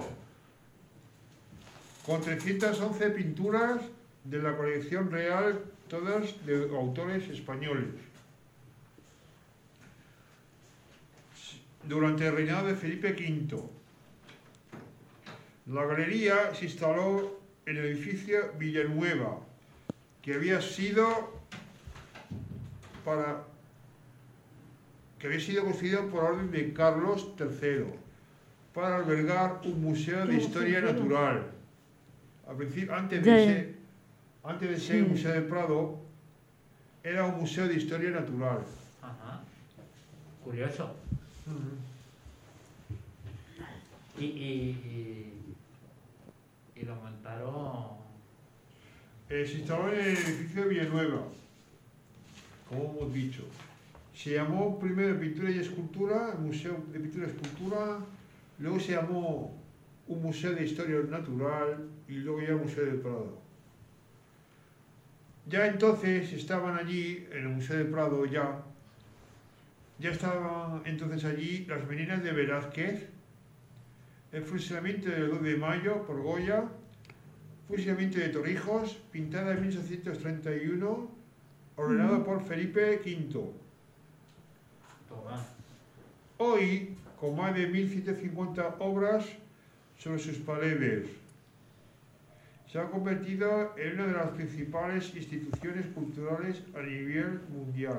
Con trescientas once pinturas de la colección real, todas de autores españoles. Durante el reinado de Felipe quinto. La galería se instaló en el edificio Villanueva, que había sido para que había sido construido por orden de Carlos tercero para albergar un museo de historia natural. Al principio, antes de Ya, ya. ser, antes de ser Sí. el Museo del Prado, era un museo de historia natural. Ajá. Curioso. Y, y, y, y lo montaron. Eh, se instaló en el edificio de Villanueva, como hemos dicho. Se llamó primero Pintura y Escultura, el Museo de Pintura y Escultura, luego se llamó un Museo de Historia Natural y luego ya Museo del Prado. Ya entonces estaban allí, en el Museo del Prado ya, ya estaban entonces allí las meninas de Velázquez, el fusilamiento del dos de mayo por Goya, fusilamiento de Torrijos, pintada en mil ochocientos treinta y uno, ordenado por Felipe quinto. Toma. Hoy, con más de mil ciento cincuenta obras sobre sus paredes, se ha convertido en una de las principales instituciones culturales a nivel mundial.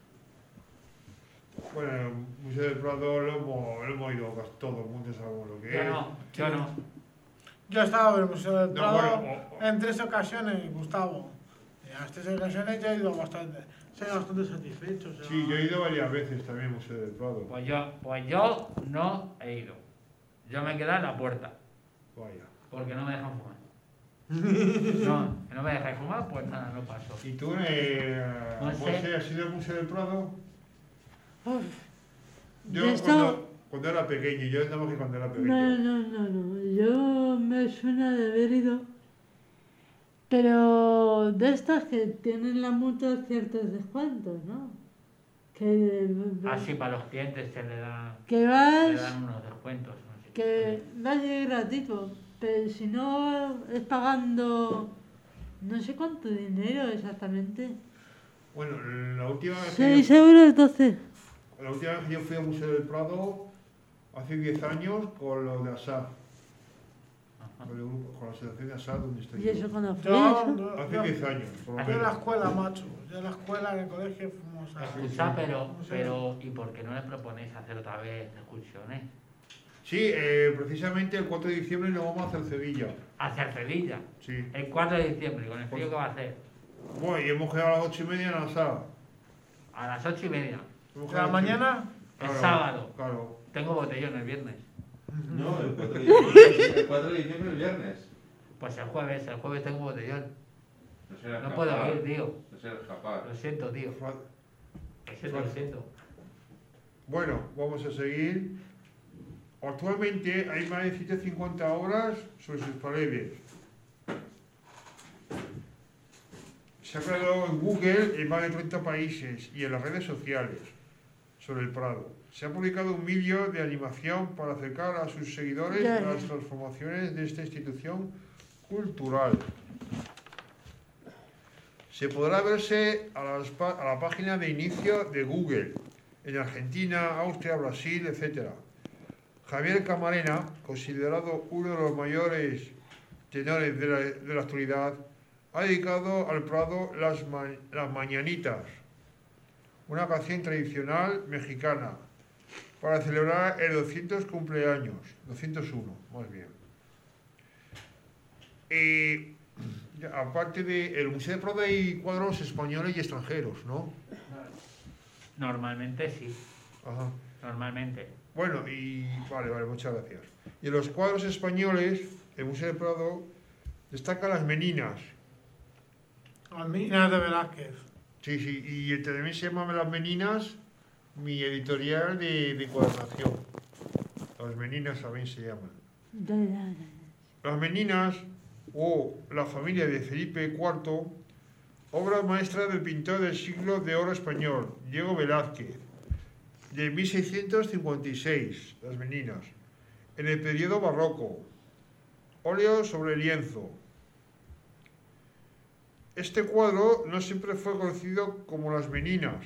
Bueno, el Museo del Prado lo hemos, lo hemos ido casi todo el mundo, sabemos lo que Yo es. no, yo no. Yo he estado en el Museo del No, Prado bueno, o- o- en tres ocasiones, Gustavo. Y a las tres ocasiones ya he ido bastante, estoy bastante satisfecho. o sea, Sí, yo he ido varias veces también al Museo del Prado. Pues yo, pues yo no he ido. Yo me quedé en la puerta, Vaya. porque no me dejan fumar. No, que no me dejan fumar, pues nada, no paso. ¿Y tú, eh, No sé. José, has ido al Museo del Prado? Uf, Yo de esto- cuando, cuando era pequeño, yo andaba que cuando era pequeño. No, no, no, no. Yo me suena de haber ido. Pero de estas que tienen la multa ciertos descuentos, ¿no? Que, Así para los clientes se le dan, que le vas, dan unos descuentos. No sé. que vas y es gratuito. Pero si no es pagando no sé cuánto dinero exactamente. Bueno, la última vez que seis yo, euros doce. la última vez que yo fui al Museo del Prado, hace diez años, con lo de Assad, Ajá. con, el grupo- con la asociación de Assad, donde estoy ¿Y yo. eso cuando fue Yo, eso? yo, Hace yo- diez años, por lo yo en la menos. escuela, macho. Yo en la escuela, en el colegio, fuimos a... Escucha, pero, No sé. pero, ¿y por qué no le proponéis hacer otra vez excursiones? Sí, eh, precisamente el cuatro de diciembre nos vamos a hacer Sevilla. Hacia Sevilla, Sí. el cuatro de diciembre, con el frío que va a hacer, Bueno, y hemos quedado a las ocho y media en la sala. a las ocho y media, Hemos ¿De la quedado- mañana? el Claro, sábado. Claro. Tengo botellón el viernes. No, el cuatro de diciembre, el cuatro de diciembre el viernes. Pues el jueves, el jueves tengo botellón. No será No capaz. puedo ir, tío. No será capaz. Lo siento, tío. Fa- Lo siento, lo siento. Bueno, vamos a seguir. Actualmente hay más de ciento cincuenta obras sobre sus paredes. Se ha creado en Google en más de treinta países y en las redes sociales sobre el Prado. Se ha publicado un vídeo de animación para acercar a sus seguidores Ya, a ya. las transformaciones de esta institución cultural. Se podrá verse a, las pa- a la página de inicio de Google, en Argentina, Austria, Brasil, etcétera. Javier Camarena, considerado uno de los mayores tenores de la, de la actualidad, ha dedicado al Prado las, ma- las Mañanitas, una canción tradicional mexicana, para celebrar el doscientos cumpleaños, doscientos uno, más bien. Eh, ya, aparte del Museo de Prado hay cuadros españoles y extranjeros, ¿no? Normalmente sí, Ajá. normalmente. Bueno, y vale, vale, muchas gracias. Y en los cuadros españoles, el Museo de Prado destaca las Meninas. Las Meninas de Velázquez. Sí, sí, y también se llama Las Meninas, mi editorial de, de cuadernación. Las Meninas también se llaman. Ya, ya, ya. Las Meninas, o La familia de Felipe cuarto, obra maestra del pintor del siglo de oro español, Diego Velázquez, de mil seiscientos cincuenta y seis, Las Meninas, en el periodo barroco, óleo sobre lienzo. Este cuadro no siempre fue conocido como Las Meninas.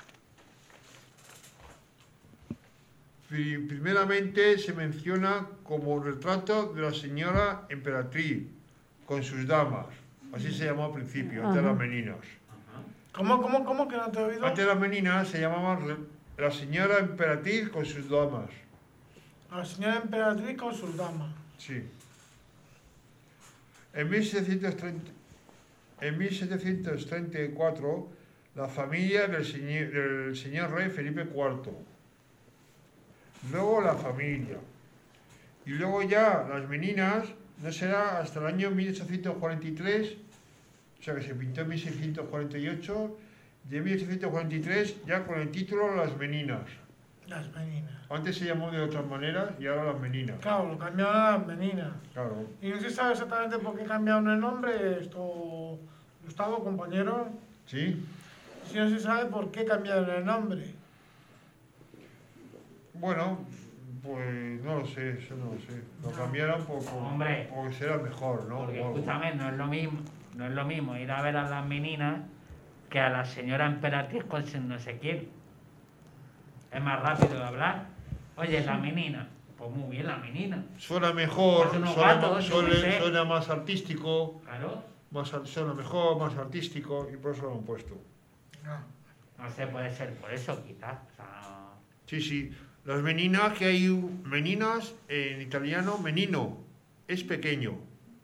Pri- Primeramente se menciona como retrato de la señora emperatriz con sus damas. Así se llamó al principio, antes de Las Meninas. ¿Cómo, cómo, cómo? Que no te he oído. Antes de Las Meninas se llamaba re- la señora emperatriz con sus damas. La señora emperatriz con sus damas. Sí. En mil setecientos treinta, en mil setecientos treinta y cuatro, la familia del señor, del señor rey Felipe cuarto. Luego la familia. Y luego ya Las Meninas no será hasta el año mil ochocientos cuarenta y tres, o sea que se pintó en mil seiscientos cuarenta y ocho, y en mil ochocientos cuarenta y tres ya con el título Las Meninas. Las Meninas. Antes se llamó de otras maneras y ahora Las Meninas. Claro, lo cambiaron a Las Meninas. Claro. Y no se sabe exactamente por qué cambiaron el nombre, esto, Gustavo, compañero. ¿Sí? Si no se sabe por qué cambiaron el nombre. Bueno, pues no lo sé, eso no lo sé. Lo cambiaron por, por, Hombre. porque será mejor, ¿no? Porque O algo. escúchame, no es lo mismo, no es lo mismo ir a ver a las meninas que a la señora emperatriz con su no sé quién. Es más rápido de hablar. Oye, la menina. Pues muy bien, la menina. Suena mejor, Hace unos suena, gatos, más- yo qué suena- sé. suena más artístico, Claro. más, ar- suena mejor, más artístico, y por eso lo han puesto. No. No sé, puede ser por eso, quizás. O sea, Sí, sí. Las meninas, que hay un- meninas, en italiano, menino, es pequeño.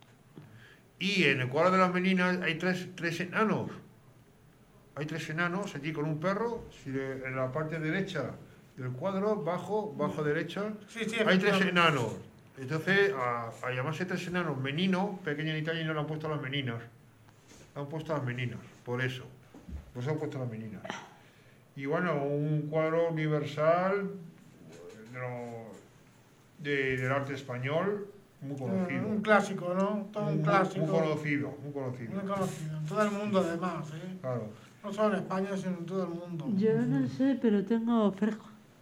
Y en el cuadro de las meninas hay tres, tres enanos. Hay tres enanos allí con un perro, si de- en la parte derecha del cuadro, bajo, bajo derecha, Sí, sí, hay tres efectivamente. enanos. Entonces, a, a llamarse tres enanos menino, pequeño en italiano, le han puesto las meninas. Le han puesto las meninas, por eso. Por eso han puesto las meninas. Y bueno, un cuadro universal de lo- de- del arte español, muy conocido. Un clásico, ¿no? Todo un Muy- clásico. Muy conocido, muy conocido. Muy conocido. En todo el mundo, además, ¿eh? Claro. No solo en España, sino en todo el mundo. Yo no sé, pero tengo fresco.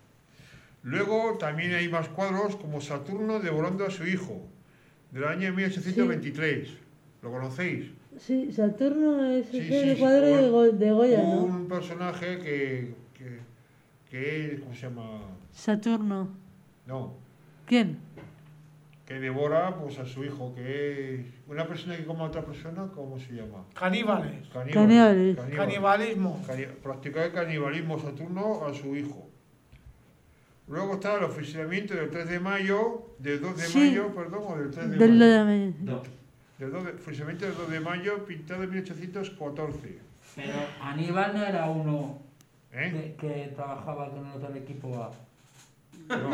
Luego también hay más cuadros como Saturno devorando a su hijo, del año mil ochocientos veintitrés. ¿Lo conocéis? Sí, Saturno es Sí, el sí, sí, cuadro de, bueno, Go- de Goya, ¿no? Un personaje que, que, que es, ¿cómo se llama? Saturno. No, ¿Quién? que devora pues, a su hijo, que es una persona que come a otra persona, ¿cómo se llama? Caníbales. Caníbales. Canibalismo. Cani- practicar canibalismo Saturno a su hijo. Luego está el fusilamiento del tres de mayo, del dos de Sí. mayo, perdón, o del tres de Del mayo. de mayo. Del dos de- fusilamiento del dos de mayo, pintado en mil ochocientos catorce. pero Aníbal no era uno ¿Eh? que, que trabajaba con el otro equipo A. No.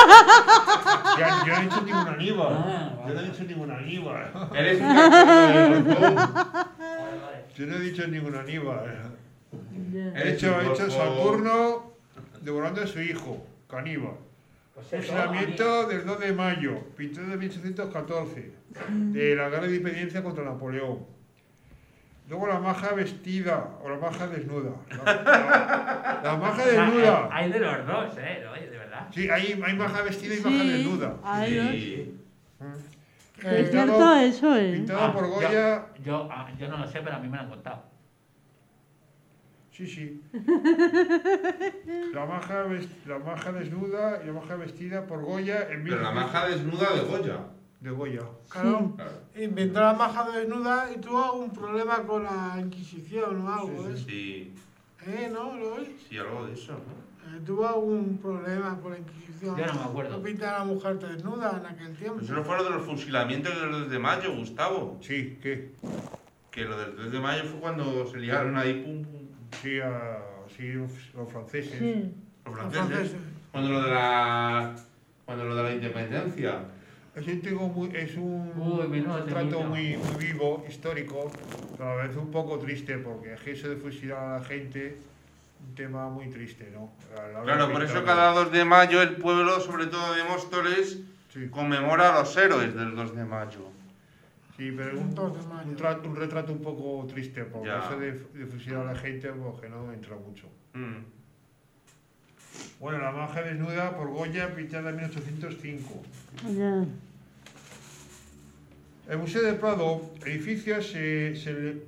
Ya, yo no he dicho ningún Aníbal. Ah, Yo no he dicho ningún Aníbal. Eres un campeón de golfo. Yo no he dicho ningún Aníbal. Ya. He Eres hecho, un he hecho golfo. Saturno, devorando a su hijo, caníbal. Pues eso, Fusilamiento del dos de mayo, pintor de mil ochocientos catorce, de la guerra de independencia contra Napoleón. Luego la maja vestida, o la maja desnuda. La, la- la maja O sea, desnuda. Hay, hay de los dos, ¿eh? Oye, de verdad. Sí, hay, hay maja vestida y maja Sí, desnuda. hay dos. Sí. Eh, Es cierto eso, ¿eh? Pintado Ah, por yo- Goya. Yo, ah, yo no lo sé, pero a mí me lo han contado. Sí, sí. La maja, ves- la maja desnuda y la maja vestida por Goya en Pero la maja desnuda de Goya. de Goya. Claro. Claro. Inventó la maja desnuda y tuvo algún problema con la Inquisición o algo, ¿eh? Sí, ¿Eh? ¿No? ¿Lo oís? sí, algo de eso, ¿no? Eh, tuvo algún problema con la Inquisición. Yo no me acuerdo. No pintar a la mujer desnuda en aquel tiempo. Eso no fue lo de los fusilamientos del tres de mayo, Gustavo. Sí, ¿qué? Que lo del tres de mayo fue cuando se liaron ahí, pum, pum, Sí, a, sí los, los franceses. Sí. los Los franceses. franceses. Cuando lo de la, cuando lo de la independencia. Es un, tengo muy- es un, Uy, menudo un trato temita. muy, muy vivo, histórico, pero a la vez un poco triste, porque es que eso de fusilar a la gente, un tema muy triste, ¿no? A la hora Claro, de por eso pintarlo. cada dos de mayo el pueblo, sobre todo de Móstoles, Sí, conmemora a los héroes del dos de mayo. sí, pero es Un un, dos de mayo. un, tra- un retrato un poco triste, porque Ya. eso de, de fusilar a la gente, pues que no entra mucho. Mm. Bueno, la maja desnuda por Goya, pintada en mil ochocientos cinco. Ya. El Museo del Prado, edificio, se, se le-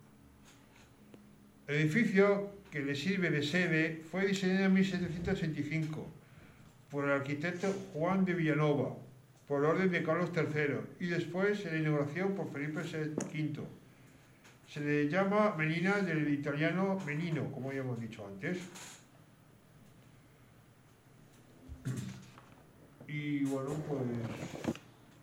edificio que le sirve de sede, fue diseñado en mil setecientos sesenta y cinco por el arquitecto Juan de Villanova, por orden de Carlos tercero, y después en la inauguración por Felipe quinto. Se le llama Menina del italiano menino, como ya hemos dicho antes. Y bueno, pues...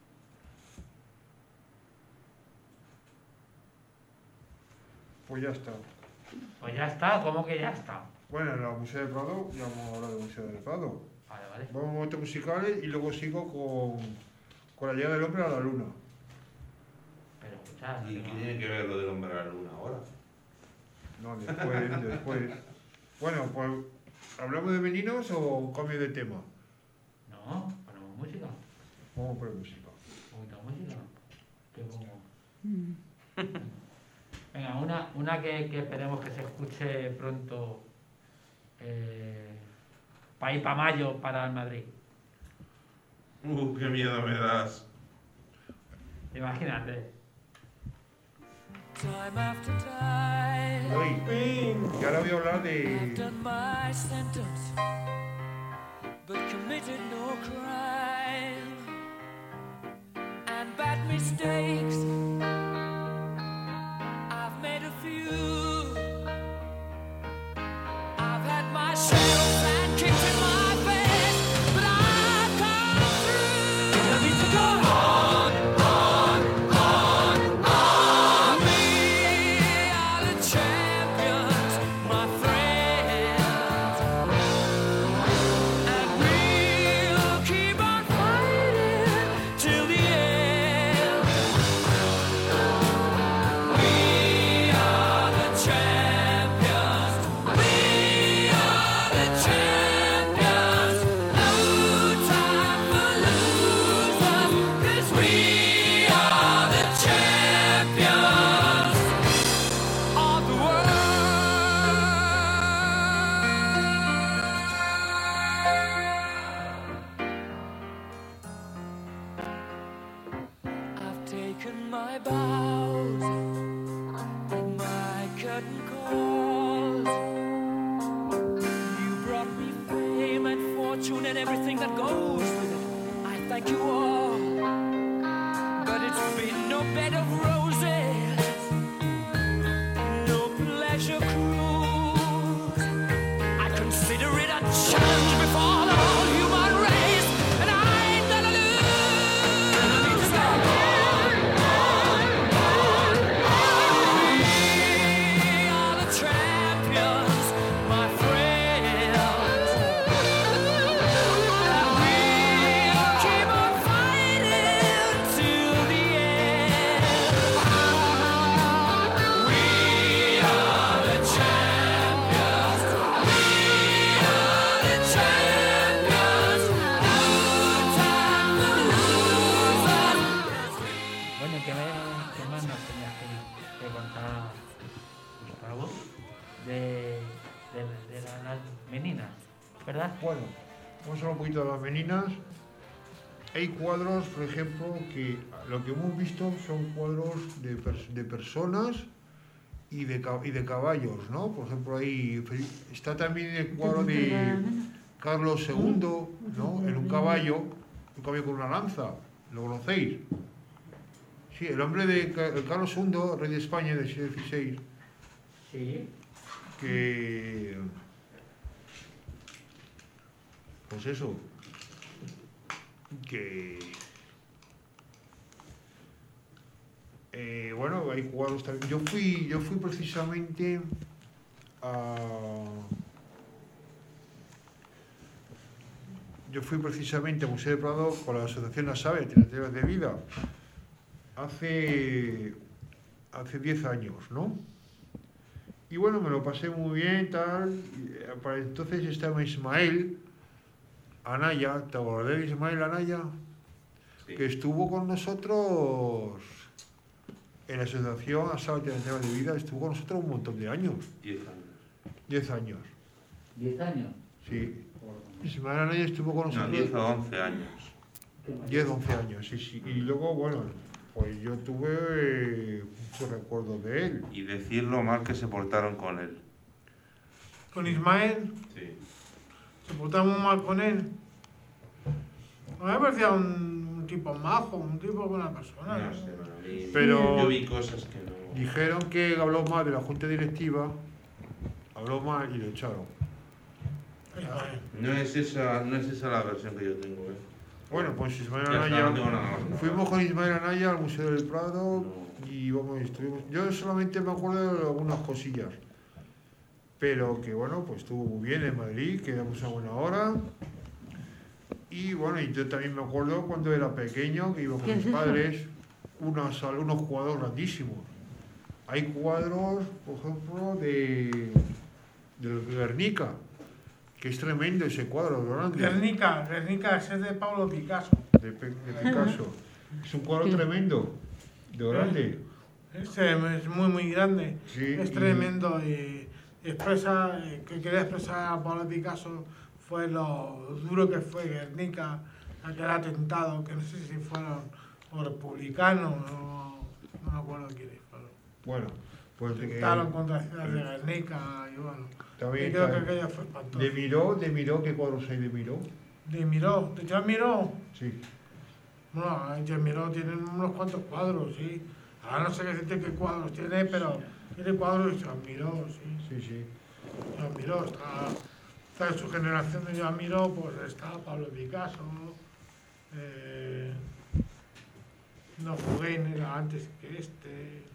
Pues ya está. Pues ya está, ¿cómo que ya está? Bueno, en la Museo del Prado, ya vamos a hablar del Museo del Prado. Vale, vale. Vamos a momentos musicales y luego sigo con, con la llegada del hombre a la luna. Pero escuchad, ¿Y no- qué tiene que ver lo del hombre a la luna ahora? No, después, después. Bueno, pues, ¿hablamos de meninos o cambio de tema? No, ponemos música. Vamos a poner música. Un poquito de música. ¿Qué pongo? Venga, una, una que, que esperemos que se escuche pronto eh, para ir para mayo para el Madrid. Uh, qué miedo me das. Imagínate. Time after time, Hoy, y ahora voy a hablar I've de... done my sentence, but committed no crime. And bad mistakes, I've made a few. I've had my share of bad kicks in my face, but I've come through. I need to go on, on, on, on. We are the champions, my friends, and we'll keep on fighting till the end. We are the champions. We are the champions. No time for losers, 'cause we are the champions of the world. I've taken my bows and my curtain calls. You brought me fame and fortune and everything that goes with it. I thank you all, but it's been no bed of roses, no pleasure cruise. I consider it a challenge before the whole human race, and I ain't gonna lose. We are the champions, my friends, and we'll keep on fighting till the end. Bueno, vamos a hablar un poquito de las meninas. Hay cuadros, por ejemplo, que lo que hemos visto son cuadros de, pers- de personas y de, ca- y de caballos, ¿no? Por ejemplo, ahí Fe- está también el cuadro de Carlos segundo, ¿no? En un caballo, un caballo con una lanza. ¿Lo conocéis? Sí, el hombre de Ca- el Carlos segundo, rey de España del siglo dieciséis, Sí. que... Pues eso, que... eh, bueno, hay cuadros también. Yo fui, yo fui precisamente a... Yo fui precisamente al Museo de Prado con la Asociación ASABE, Alternativas de Vida, hace hace diez años, ¿no? Y bueno, me lo pasé muy bien, tal. Y, eh, para entonces estaba Ismael Anaya, ¿te acordás de Ismael Anaya? Sí. Que estuvo con nosotros en la Asociación ASABE, Alternativas de Vida, estuvo con nosotros un montón de años, diez años. diez años, ¿Diez años? sí. Ismael Anaya estuvo con No, nosotros... diez o once años. diez, once años, sí, sí. Y luego, bueno, pues yo tuve eh, muchos recuerdos de él. Y decir lo mal que se portaron con él. Con Ismael, Sí. se portaba muy mal con él. A mí me parecía un, un tipo majo, un tipo buena persona. No ¿no? sé, bueno, a mí- Pero- yo vi cosas que no... Dijeron que habló mal de la junta directiva, habló mal y lo echaron. Ismael. No es esa, no es esa la versión que yo tengo, ¿eh? Bueno, pues Ismael Ya está, Anaya, no tengo nada más que fuimos con Ismael Anaya al Museo del Prado No. y vamos, estuvimos, yo solamente me acuerdo de algunas cosillas, pero que bueno, pues estuvo muy bien en Madrid, quedamos a buena hora. Y bueno, y yo también me acuerdo cuando era pequeño, que iba con ¿Qué mis es eso? padres, unos, sal- unos cuadros grandísimos. Hay cuadros, por ejemplo, de, de Guernica, que es tremendo ese cuadro, grande. Guernica, Guernica ese es de Pablo Picasso. De, Pe- de Picasso. Es un cuadro tremendo, de grande. Ese es muy, muy grande. Sí, es y- tremendo y, y expresa, eh, que quería expresar a Pablo Picasso fue lo duro que fue Guernica, aquel atentado, que no sé si fueron o republicanos o no me acuerdo quiénes fueron. Bueno, pues de que Atentaron contra la ciudad de Guernica y bueno. también y creo que está- aquello fue espantoso. de Miró, de Miró, ¿qué cuadros hay de Miró? De Miró, ¿de Jean Miró? Sí. Bueno, en Jean Miró tienen unos cuantos cuadros, sí. Ahora no sé qué decirte qué cuadros tiene, pero tiene cuadros de Jean Miró, sí. Sí, sí. Jean Miró está, está en su generación de Jean Miró, pues está Pablo Picasso, eh, no Gauguin era antes que este.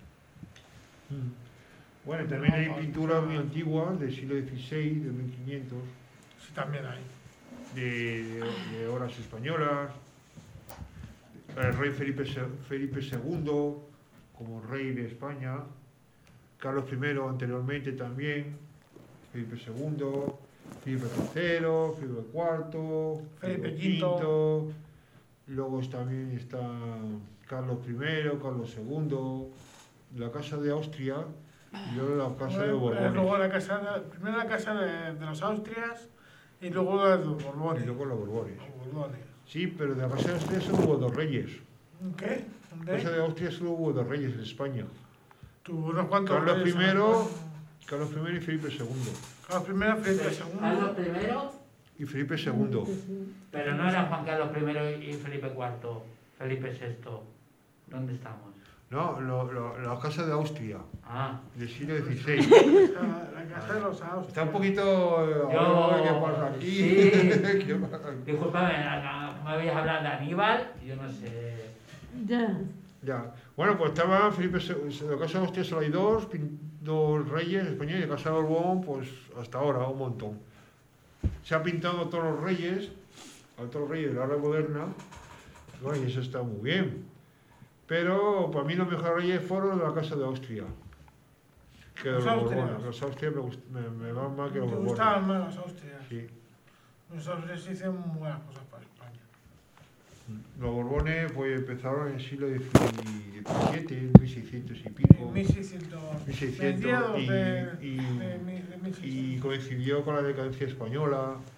Bueno, y también hay No, pinturas no. muy antiguas del siglo dieciséis, de mil quinientos, Sí, también hay. de, de obras españolas. El rey Felipe, Se- Felipe segundo, como rey de España. Carlos primero anteriormente también. Felipe segundo, Felipe tercero, Felipe cuarto, Felipe quinto. Luego también está Carlos primero, Carlos segundo, la casa de Austria y luego la casa de Luego, eh, luego Borbones. la casa de- primero la casa de, de los Austrias y luego la de los Borbones. Y luego los Borbones. Los Borbones. Sí, pero de la casa de Austria solo hubo dos reyes. ¿Qué? En la casa ¿Dónde? de Austria solo hubo dos reyes en España. Tuvo unos cuantos Carlos reyes, primero, ¿no? Carlos primero y Felipe segundo. Carlos primero, Felipe Carlos segundo. primero, Y Felipe segundo. pero no era Juan Carlos primero y Felipe cuarto, Felipe sexto. ¿Dónde estamos? No, lo- lo- la casa de Austria, Ah, del siglo dieciséis. La la casa de los Austrias. Está un poquito... eh, Yo- a ver ¿Qué pasa aquí? sí. ¿Qué pasa aquí? discúlpame, a- a- me habéis hablado de Aníbal, yo no sé. Ya. Ya. Bueno, pues estaba Felipe segundo. De la casa de Austria solo hay dos, pin- dos reyes españoles. Y de la casa de Borbón, pues hasta ahora, un montón. Se han pintado a todos los reyes, a todos los reyes de la era moderna. Bueno, y eso está muy bien. Pero para mí los mejores reyes fueron de la casa de Austria. Que de Los los Austrias. Borbones. Los Austrias me, gust- me, me van más que los ¿Te Borbones. gustaban más las Austrias? Sí. Los Austrias hicieron muy buenas cosas para España. Los Borbones pues, empezaron en el siglo diecisiete, mil seiscientos y pico. mil seiscientos. mil seiscientos mediados y, de, y, de, mil- de mil y seiscientos. coincidió con la decadencia española.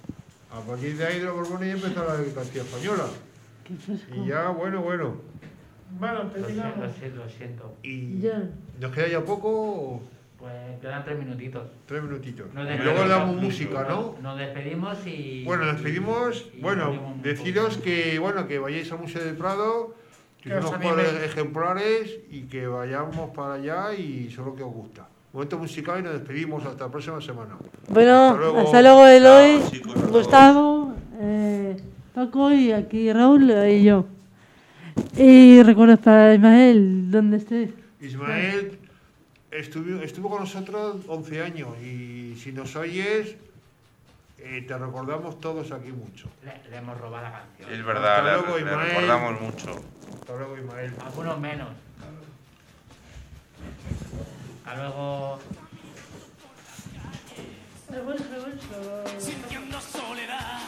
A partir de ahí de los Borbones ya empezó la dinastía española. Qué fresco. Y ya, bueno, bueno. Bueno, Lo siento, lo terminamos. siento, lo siento. Y Ya. nos queda ya poco, o Pues quedan tres minutitos. tres minutitos. Nos Y despedimos. luego damos música, ¿no? Nos despedimos y... Bueno, nos despedimos. y- y Bueno, ponemos un deciros poco. que, bueno, que vayáis al Museo del Prado, que Que son os unos animéis. cuadros ejemplares y que vayamos para allá y solo que os gusta. Momento musical y nos despedimos hasta la próxima semana. Bueno, Hasta luego. hasta luego, Eloy, Chao, chicos, hasta luego. Gustavo, eh, Paco y aquí Raúl y yo. Y recuerdos para Ismael, donde estés. Ismael estuvo, estuvo con nosotros once años y si nos oyes, eh, te recordamos todos aquí mucho. Le, le hemos robado la canción. Es verdad, Hasta le, luego, le Ismael. recordamos mucho. Hasta luego, Ismael. Algunos menos. Hasta luego. Sintiendo soledad,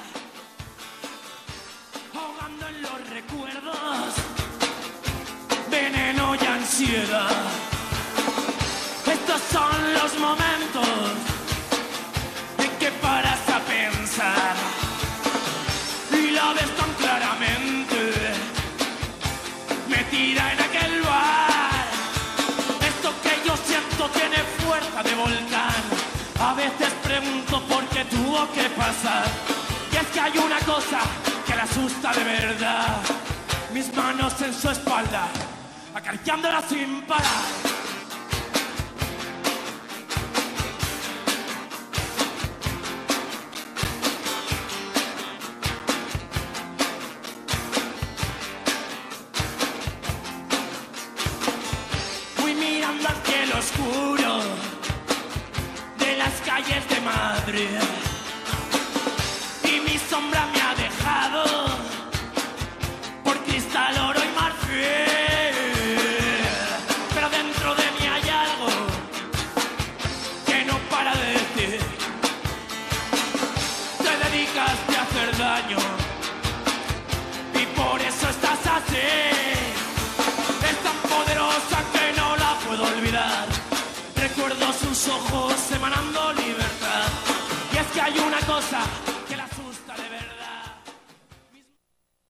ahogando en los recuerdos, veneno y ansiedad. Estos son los momentos en que paras a pensar y la ves tan claramente metida en aquel bar. Esto que yo siento tiene fuerza de volcán. A veces pregunto por qué tuvo que pasar. Y es que hay una cosa que le asusta de verdad. Mis manos en su espalda, acariciándola sin parar. Fui mirando al cielo oscuro de las calles de Madrid y mi sombra me ha dejado por cristal, oro y marfil. Pero dentro de mí hay algo que no para de decir: te dedicaste a hacer daño y por eso estás así. Es tan poderosa que no la puedo olvidar. Recuerdo sus ojos emanando